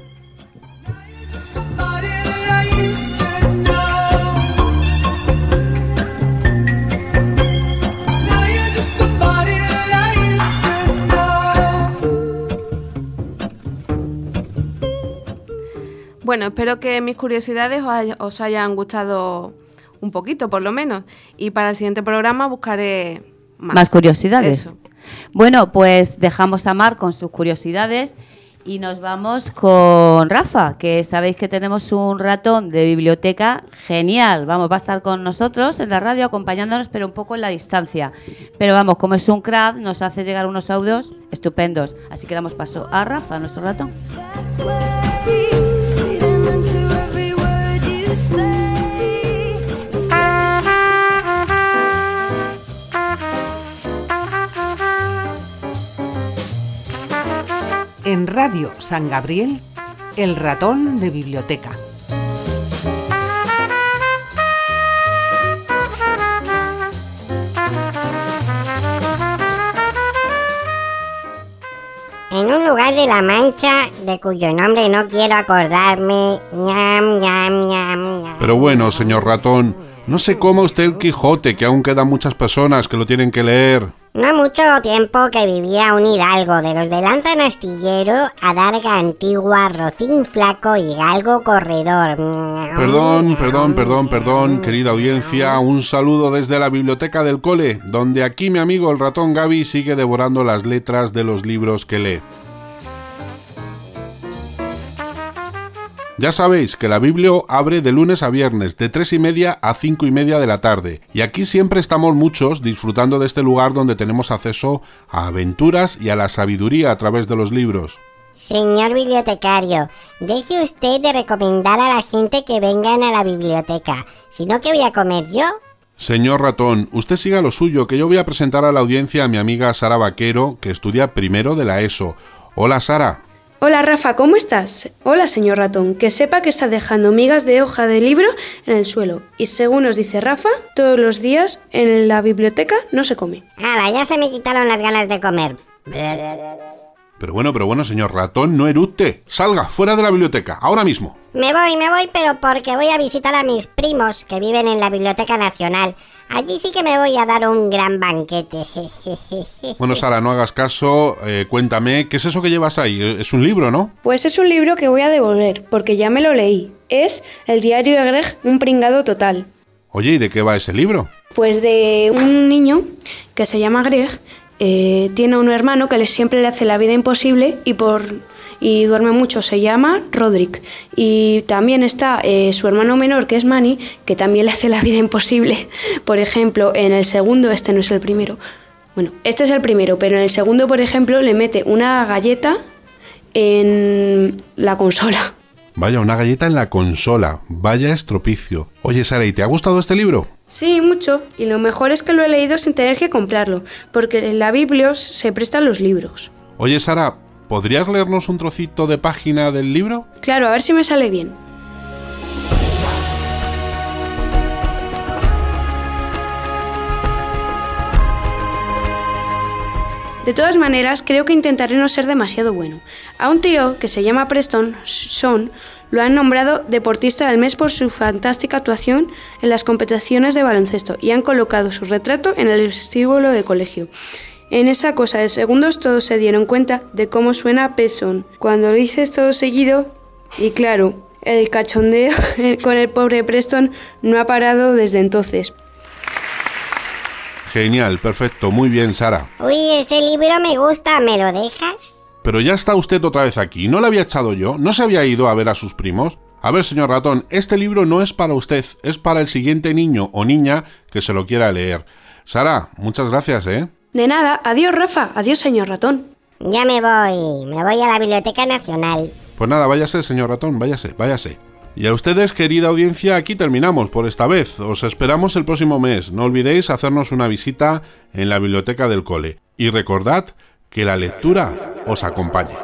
Bueno, espero que mis curiosidades os, hay, os hayan gustado un poquito, por lo menos. Y para el siguiente programa buscaré más. Más curiosidades. Eso. Bueno, pues dejamos a Mar con sus curiosidades y nos vamos con Rafa, que sabéis que tenemos un ratón de biblioteca genial. Vamos, va a estar con nosotros en la radio acompañándonos, pero un poco en la distancia. Pero vamos, como es un crack, nos hace llegar unos audios estupendos. Así que damos paso a Rafa, nuestro ratón. En Radio San Gabriel, el ratón de biblioteca. En un lugar de La Mancha, de cuyo nombre no quiero acordarme, ñam, ñam, ñam, ñam. Pero bueno, señor ratón, no se coma usted el Quijote, que aún quedan muchas personas que lo tienen que leer. No ha mucho tiempo que vivía un hidalgo de los de lanza en astillero, adarga antigua, rocín flaco y galgo corredor. Perdón, perdón, perdón, perdón, querida audiencia, un saludo desde la biblioteca del cole, donde aquí mi amigo el ratón Gaby sigue devorando las letras de los libros que lee. Ya sabéis que la Biblio abre de lunes a viernes, de tres y media a cinco y media de la tarde. Y aquí siempre estamos muchos disfrutando de este lugar donde tenemos acceso a aventuras y a la sabiduría a través de los libros. Señor bibliotecario, deje usted de recomendar a la gente que vengan a la biblioteca. Si no, ¿qué voy a comer yo? Señor ratón, usted siga lo suyo, que yo voy a presentar a la audiencia a mi amiga Sara Vaquero, que estudia primero de la ESO. Hola, Sara. Hola Rafa, ¿cómo estás? Hola señor ratón, que sepa que está dejando migas de hoja de libro en el suelo. Y según nos dice Rafa, todos los días en la biblioteca no se come. ¡Hala, ya se me quitaron las ganas de comer! Pero bueno, pero bueno, señor ratón, no eructe. Salga, fuera de la biblioteca, ahora mismo. Me voy, me voy, pero porque voy a visitar a mis primos que viven en la Biblioteca Nacional. Allí sí que me voy a dar un gran banquete. Bueno, Sara, no hagas caso. Eh, cuéntame, ¿qué es eso que llevas ahí? Es un libro, ¿no? Pues es un libro que voy a devolver, porque ya me lo leí. Es El diario de Greg, un pringado total. Oye, ¿y de qué va ese libro? Pues de un niño que se llama Greg. Eh, tiene un hermano que le, siempre le hace la vida imposible y por... y duerme mucho, se llama Roderick. Y también está eh, su hermano menor, que es Manny, que también le hace la vida imposible. Por ejemplo, en el segundo, este no es el primero, bueno, este es el primero, pero en el segundo, por ejemplo, le mete una galleta en la consola. Vaya, una galleta en la consola, vaya estropicio. Oye, Sara, ¿y te ha gustado este libro? Sí, mucho, y lo mejor es que lo he leído sin tener que comprarlo, porque en la Biblia se prestan los libros. Oye, Sara, ¿podrías leernos un trocito de página del libro? Claro, a ver si me sale bien. De todas maneras, creo que intentaré no ser demasiado bueno. A un tío que se llama Preston Son lo han nombrado deportista del mes por su fantástica actuación en las competiciones de baloncesto y han colocado su retrato en el vestíbulo de colegio. En esa cosa de segundos todos se dieron cuenta de cómo suena Preston cuando lo dices todo seguido y claro, el cachondeo con el pobre Preston no ha parado desde entonces. Genial, perfecto, muy bien, Sara. Uy, ese libro me gusta, ¿me lo dejas? Pero ya está usted otra vez aquí, ¿no le había echado yo? ¿No se había ido a ver a sus primos? A ver, señor ratón, este libro no es para usted, es para el siguiente niño o niña que se lo quiera leer. Sara, muchas gracias, ¿eh? De nada, adiós Rafa, adiós señor ratón. Ya me voy, me voy a la Biblioteca Nacional. Pues nada, váyase, señor ratón, váyase, váyase. Y a ustedes, querida audiencia, aquí terminamos por esta vez. Os esperamos el próximo mes. No olvidéis hacernos una visita en la biblioteca del cole. Y recordad que la lectura os acompañe.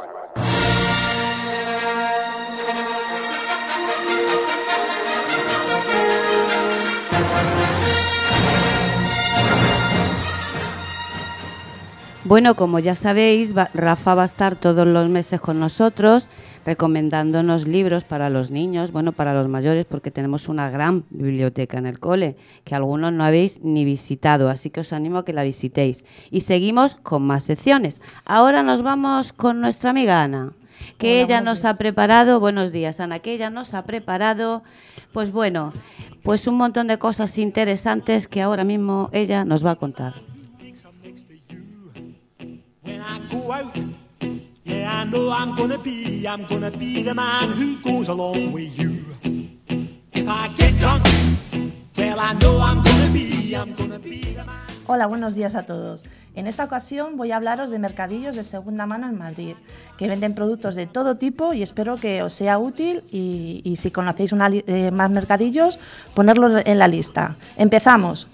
Bueno, como ya sabéis, va, Rafa va a estar todos los meses con nosotros recomendándonos libros para los niños, bueno, para los mayores, porque tenemos una gran biblioteca en el cole, que algunos no habéis ni visitado, así que os animo a que la visitéis. Y seguimos con más secciones. Ahora nos vamos con nuestra amiga Ana, que Hola, ella nos días. ha preparado, buenos días Ana, que ella nos ha preparado, pues bueno, pues un montón de cosas interesantes que ahora mismo ella nos va a contar. Yeah, I know I'm gonna be, I'm gonna be the man who goes along with you. If I get drunk, well, I know I'm gonna be, I'm gonna be the man. Hola, buenos días a todos. En esta ocasión voy a hablaros de mercadillos de segunda mano en Madrid, que venden productos de todo tipo y espero que os sea útil y, y si conocéis una, eh, más mercadillos, ponerlos en la lista. Empezamos.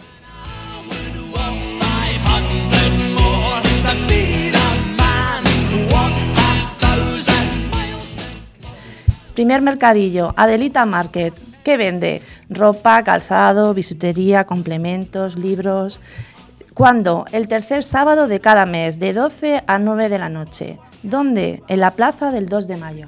Primer mercadillo, Adelita Market. ¿Qué vende? Ropa, calzado, bisutería, complementos, libros. ¿Cuándo? El tercer sábado de cada mes, de doce a nueve de la noche. ¿Dónde? En la plaza del dos de mayo.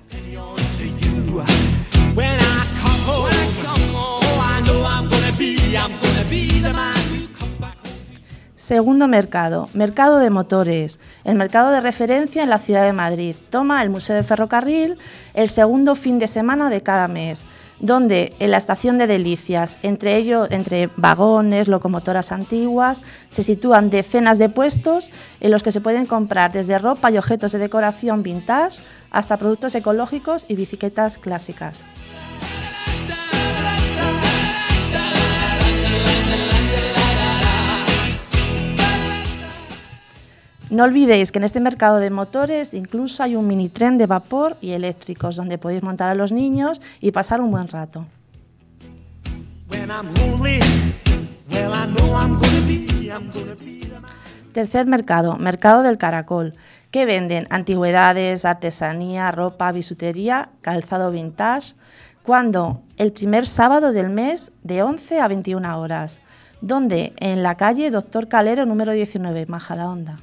Segundo mercado, mercado de motores, el mercado de referencia en la ciudad de Madrid. Toma el Museo de Ferrocarril el segundo fin de semana de cada mes, donde en la estación de Delicias, entre ellos, entre vagones, locomotoras antiguas, se sitúan decenas de puestos en los que se pueden comprar desde ropa y objetos de decoración vintage hasta productos ecológicos y bicicletas clásicas. No olvidéis que en este mercado de motores incluso hay un mini tren de vapor y eléctricos donde podéis montar a los niños y pasar un buen rato. Tercer mercado, mercado del Caracol, que venden antigüedades, artesanía, ropa, bisutería, calzado vintage. ¿Cuándo? El primer sábado del mes de once a veintiuna horas. ¿Dónde? En la calle Doctor Calero número diecinueve, Majadahonda.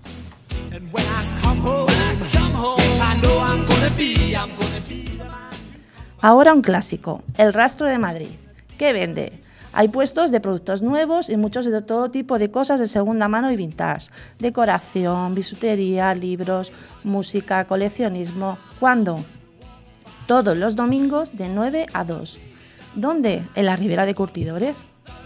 Ahora un clásico, el Rastro de Madrid. ¿Qué vende? Hay puestos de productos nuevos y muchos de todo tipo de cosas de segunda mano y vintage. Decoración, bisutería, libros, música, coleccionismo. ¿Cuándo? Todos los domingos de nueve a dos. ¿Dónde? En la Ribera de Curtidores.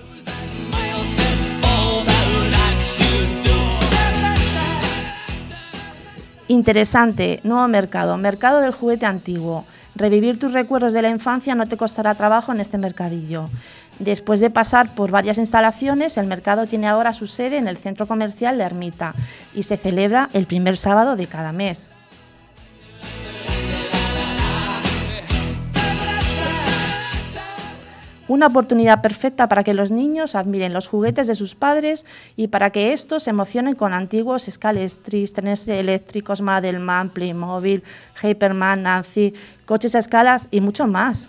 Interesante, nuevo mercado, mercado del juguete antiguo. Revivir tus recuerdos de la infancia no te costará trabajo en este mercadillo. Después de pasar por varias instalaciones, el mercado tiene ahora su sede en el centro comercial La Ermita y se celebra el primer sábado de cada mes. Una oportunidad perfecta para que los niños admiren los juguetes de sus padres y para que estos se emocionen con antiguos Scalestris, trenes eléctricos, Madelman, Playmobil, Hyperman, Nancy, coches a escalas y mucho más.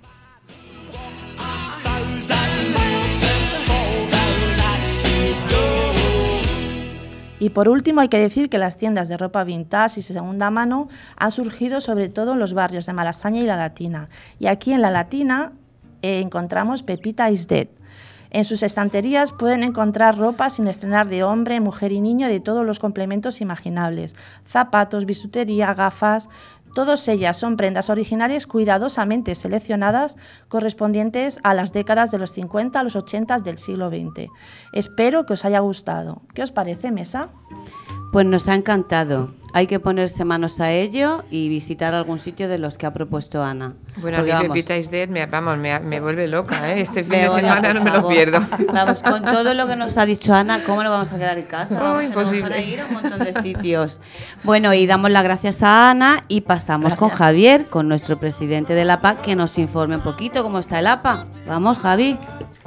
Y por último hay que decir que las tiendas de ropa vintage y segunda mano han surgido sobre todo en los barrios de Malasaña y La Latina. Y aquí en La Latina eh, encontramos Pepita is Dead. En sus estanterías pueden encontrar ropa sin estrenar de hombre, mujer y niño de todos los complementos imaginables. Zapatos, bisutería, gafas. Todas ellas son prendas originales cuidadosamente seleccionadas correspondientes a las décadas de los cincuenta a los ochenta del siglo veinte. Espero que os haya gustado. ¿Qué os parece, Mesa? Pues nos ha encantado. Hay que ponerse manos a ello y visitar algún sitio de los que ha propuesto Ana. Bueno, Porque, a mí vamos, Pepita is Dead me, vamos, me, me vuelve loca, ¿eh? Este fin Pero, de semana por no me lo favor. pierdo. Vamos, con todo lo que nos ha dicho Ana, ¿cómo nos vamos a quedar en casa? No, Vamos, imposible. Para ir a un montón de sitios. Bueno, y damos las gracias a Ana y pasamos Gracias. con Javier, con nuestro presidente del A P A, que nos informe un poquito cómo está el A P A. Vamos, Javi.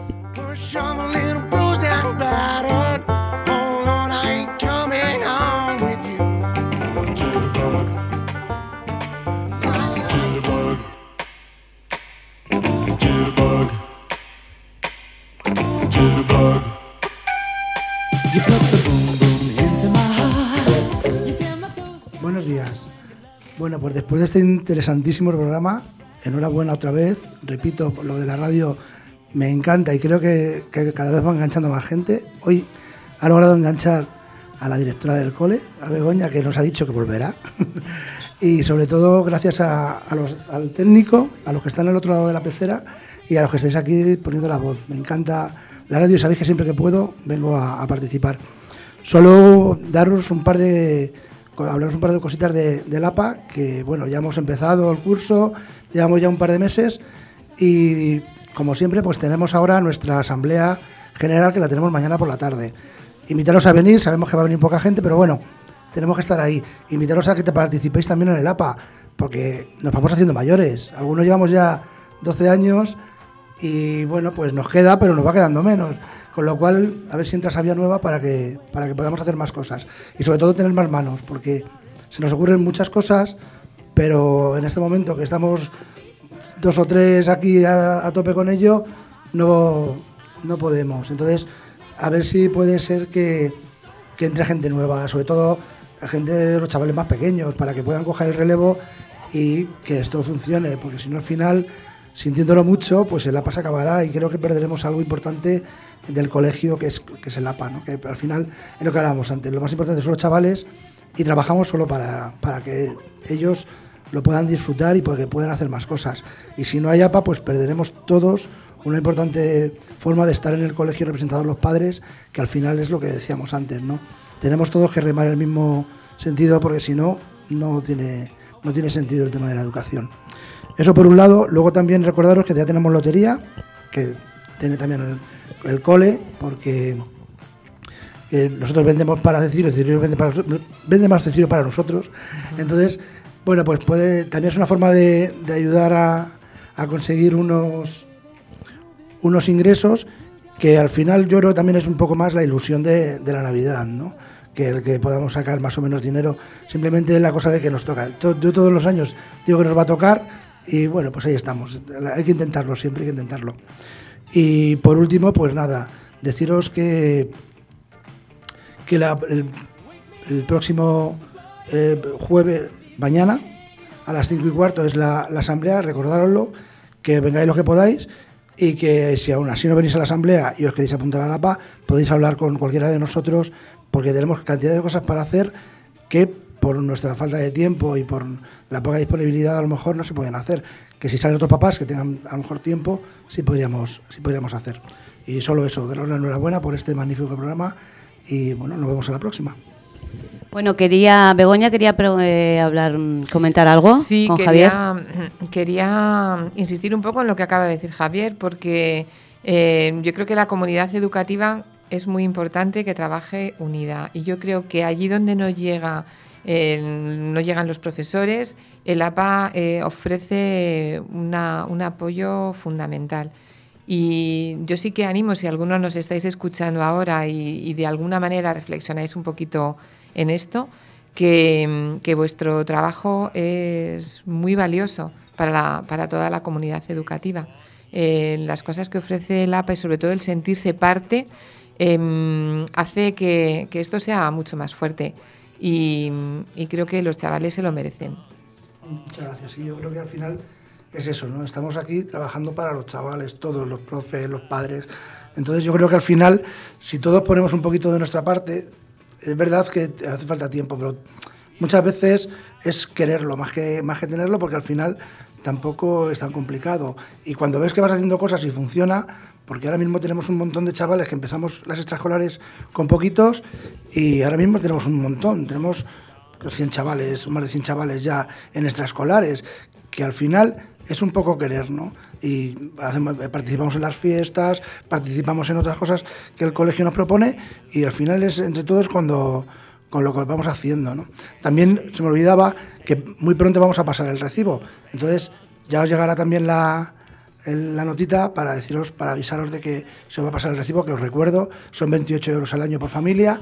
Buenos días. Bueno, pues después de este interesantísimo programa, enhorabuena otra vez. Repito, lo de la radio me encanta y creo que, que cada vez va enganchando más gente. Hoy ha logrado enganchar a la directora del cole, a Begoña, que nos ha dicho que volverá. Y sobre todo gracias a, a los, al técnico, a los que están al otro lado de la pecera y a los que estáis aquí poniendo la voz. Me encanta la radio y sabéis que siempre que puedo vengo a, a participar. Solo daros un par de... hablaros un par de cositas de, del A P A, que bueno, ya hemos empezado el curso, llevamos ya un par de meses y como siempre pues tenemos ahora nuestra asamblea general que la tenemos mañana por la tarde. Invitaros a venir, sabemos que va a venir poca gente, pero bueno, tenemos que estar ahí. Invitaros a que te participéis también en el A P A, porque nos vamos haciendo mayores. Algunos llevamos ya doce años y bueno, pues nos queda, pero nos va quedando menos. Con lo cual, a ver si entras a vía nueva para que, para que podamos hacer más cosas. Y sobre todo tener más manos, porque se nos ocurren muchas cosas, pero en este momento que estamos dos o tres aquí a, a tope con ello, no, no podemos. Entonces, a ver si puede ser que, que entre gente nueva, sobre todo gente de los chavales más pequeños, para que puedan coger el relevo y que esto funcione, porque si no al final sintiéndolo mucho, pues el A P A se acabará y creo que perderemos algo importante del colegio que es, que es el A P A, ¿no? Que al final es lo que hablábamos antes, lo más importante son los chavales y trabajamos solo para, para que ellos lo puedan disfrutar y porque puedan hacer más cosas. Y si no hay A P A, pues perderemos todos una importante forma de estar en el colegio representados los padres, que al final es lo que decíamos antes, ¿no? Tenemos todos que remar el mismo sentido porque si no, no tiene, no tiene sentido el tema de la educación. Eso por un lado. Luego también recordaros que ya tenemos lotería, que tiene también el, el cole, porque eh, nosotros vendemos para Cecilio, Cecilio vende, para, vende más Cecilio para nosotros. Entonces, bueno, pues puede, también es una forma de, de ayudar a, a conseguir unos, unos ingresos que al final yo creo que también es un poco más la ilusión de, de la Navidad, ¿no? Que el que podamos sacar más o menos dinero, simplemente es la cosa de que nos toca. Yo todos los años digo que nos va a tocar y bueno, pues ahí estamos. Hay que intentarlo, siempre hay que intentarlo. Y por último, pues nada, deciros que, que la, el, el próximo eh, jueves, mañana, a las cinco y cuarto es la, la asamblea, recordároslo, que vengáis lo que podáis y que si aún así no venís a la asamblea y os queréis apuntar a la A P A, podéis hablar con cualquiera de nosotros porque tenemos cantidad de cosas para hacer que por nuestra falta de tiempo y por la poca disponibilidad a lo mejor no se pueden hacer. Que si salen otros papás que tengan a lo mejor tiempo, sí podríamos, sí podríamos hacer. Y solo eso, daros la enhorabuena por este magnífico programa y bueno, nos vemos a la próxima. Bueno, quería, Begoña quería eh, hablar, comentar algo sí, con quería, Javier. Quería insistir un poco en lo que acaba de decir Javier, porque eh, yo creo que la comunidad educativa es muy importante que trabaje unida. Y yo creo que allí donde no llega, eh, no llegan los profesores, el A P A eh, ofrece una, un apoyo fundamental. Y yo sí que animo, si algunos nos estáis escuchando ahora y, y de alguna manera reflexionáis un poquito en esto, que, que vuestro trabajo es muy valioso para, la, para toda la comunidad educativa. Eh, las cosas que ofrece el A P A y sobre todo el sentirse parte eh, hace que, que esto sea mucho más fuerte y, y creo que los chavales se lo merecen. Muchas gracias. Sí, yo creo que al final es eso, ¿no? Estamos aquí trabajando para los chavales, todos los profes, los padres. Entonces yo creo que al final, si todos ponemos un poquito de nuestra parte, es verdad que hace falta tiempo, pero muchas veces es quererlo más que, más que tenerlo, porque al final tampoco es tan complicado. Y cuando ves que vas haciendo cosas y funciona, porque ahora mismo tenemos un montón de chavales que empezamos las extraescolares con poquitos y ahora mismo tenemos un montón, tenemos cien chavales, más de cien chavales ya en extraescolares, que al final es un poco querer, ¿no? Y hacemos, participamos en las fiestas, participamos en otras cosas que el colegio nos propone y al final es entre todos cuando con lo que vamos haciendo, ¿no? También se me olvidaba que muy pronto vamos a pasar el recibo, entonces ya os llegará también la, el, la notita para deciros, para avisaros de que se os va a pasar el recibo, que os recuerdo, son veintiocho euros al año por familia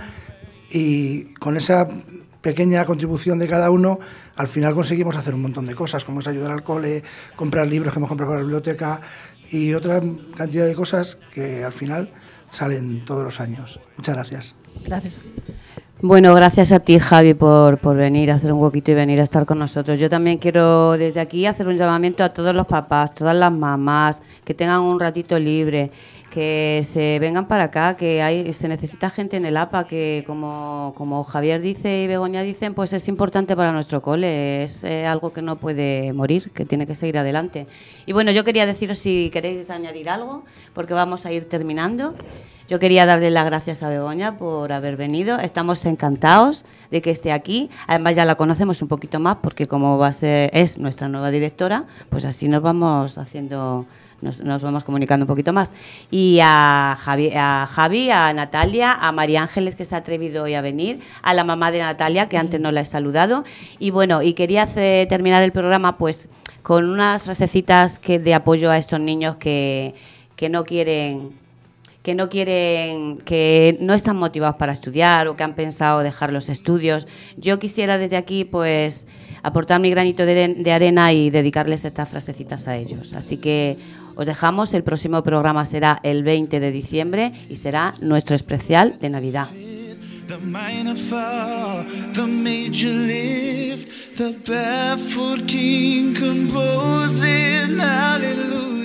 y con esa pequeña contribución de cada uno, al final conseguimos hacer un montón de cosas, como es ayudar al cole, comprar libros que hemos comprado para la biblioteca y otra cantidad de cosas que al final salen todos los años. Muchas gracias. Gracias. Bueno, gracias a ti, Javi, por, por venir a hacer un huequito y venir a estar con nosotros. Yo también quiero desde aquí hacer un llamamiento a todos los papás, todas las mamás, que tengan un ratito libre, que se vengan para acá, que hay, se necesita gente en el A P A, que como, como Javier dice y Begoña dicen, pues es importante para nuestro cole, es eh, algo que no puede morir, que tiene que seguir adelante. Y bueno, yo quería deciros si queréis añadir algo, porque vamos a ir terminando. Yo quería darle las gracias a Begoña por haber venido. Estamos encantados de que esté aquí. Además ya la conocemos un poquito más porque como va a ser, es nuestra nueva directora, pues así nos vamos haciendo, nos, nos vamos comunicando un poquito más. Y a Javi, a Javi, a Natalia, a María Ángeles que se ha atrevido hoy a venir, a la mamá de Natalia que antes no la he saludado. Y bueno, y quería hacer, terminar el programa pues con unas frasecitas que, de apoyo a estos niños que, que no quieren... que no quieren, que no están motivados para estudiar o que han pensado dejar los estudios. Yo quisiera desde aquí pues aportar mi granito de, de arena y dedicarles estas frasecitas a ellos. Así que os dejamos, el próximo programa será el veinte de diciembre y será nuestro especial de Navidad. The minor fall, the major lift, the barefoot king composing hallelujah.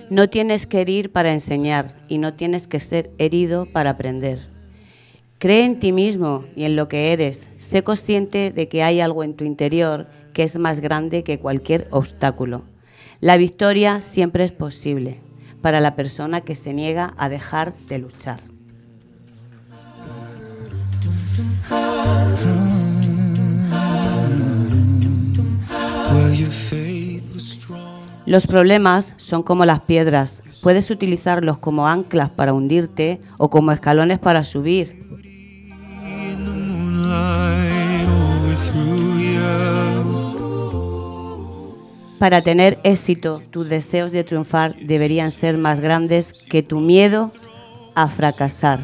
No tienes que herir para enseñar y no tienes que ser herido para aprender. Cree en ti mismo y en lo que eres. Sé consciente de que hay algo en tu interior que es más grande que cualquier obstáculo. La victoria siempre es posible para la persona que se niega a dejar de luchar. Los problemas son como las piedras. Puedes utilizarlos como anclas para hundirte o como escalones para subir. Para tener éxito, tus deseos de triunfar deberían ser más grandes que tu miedo a fracasar.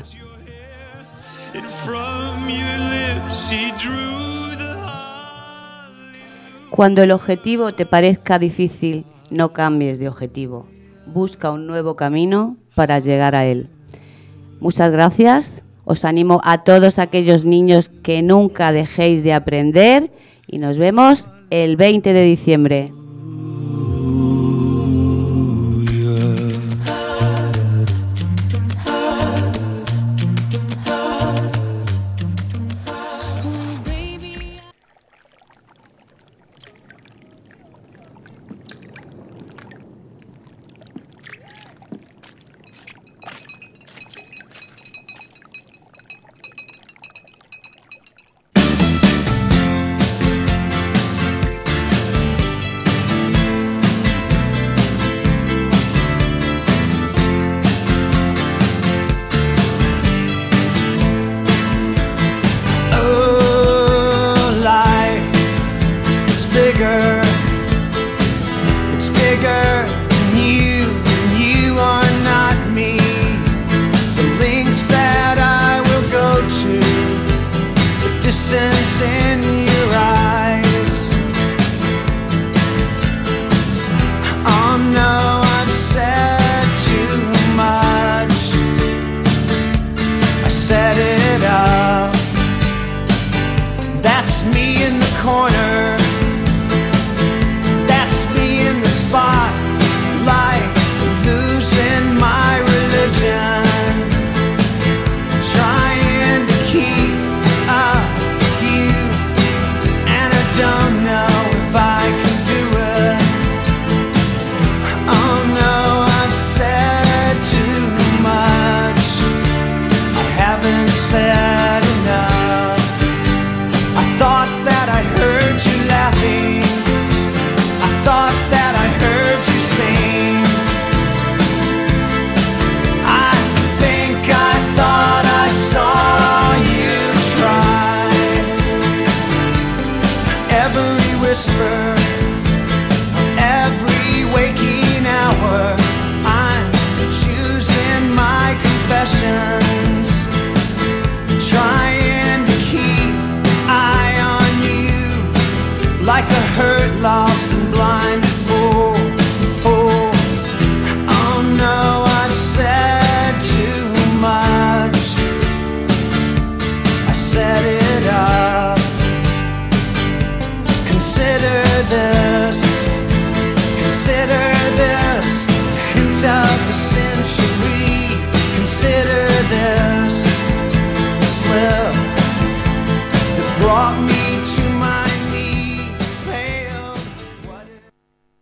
Cuando el objetivo te parezca difícil, no cambies de objetivo. Busca un nuevo camino para llegar a él. Muchas gracias. Os animo a todos aquellos niños que nunca dejéis de aprender y nos vemos el veinte de diciembre. Whisper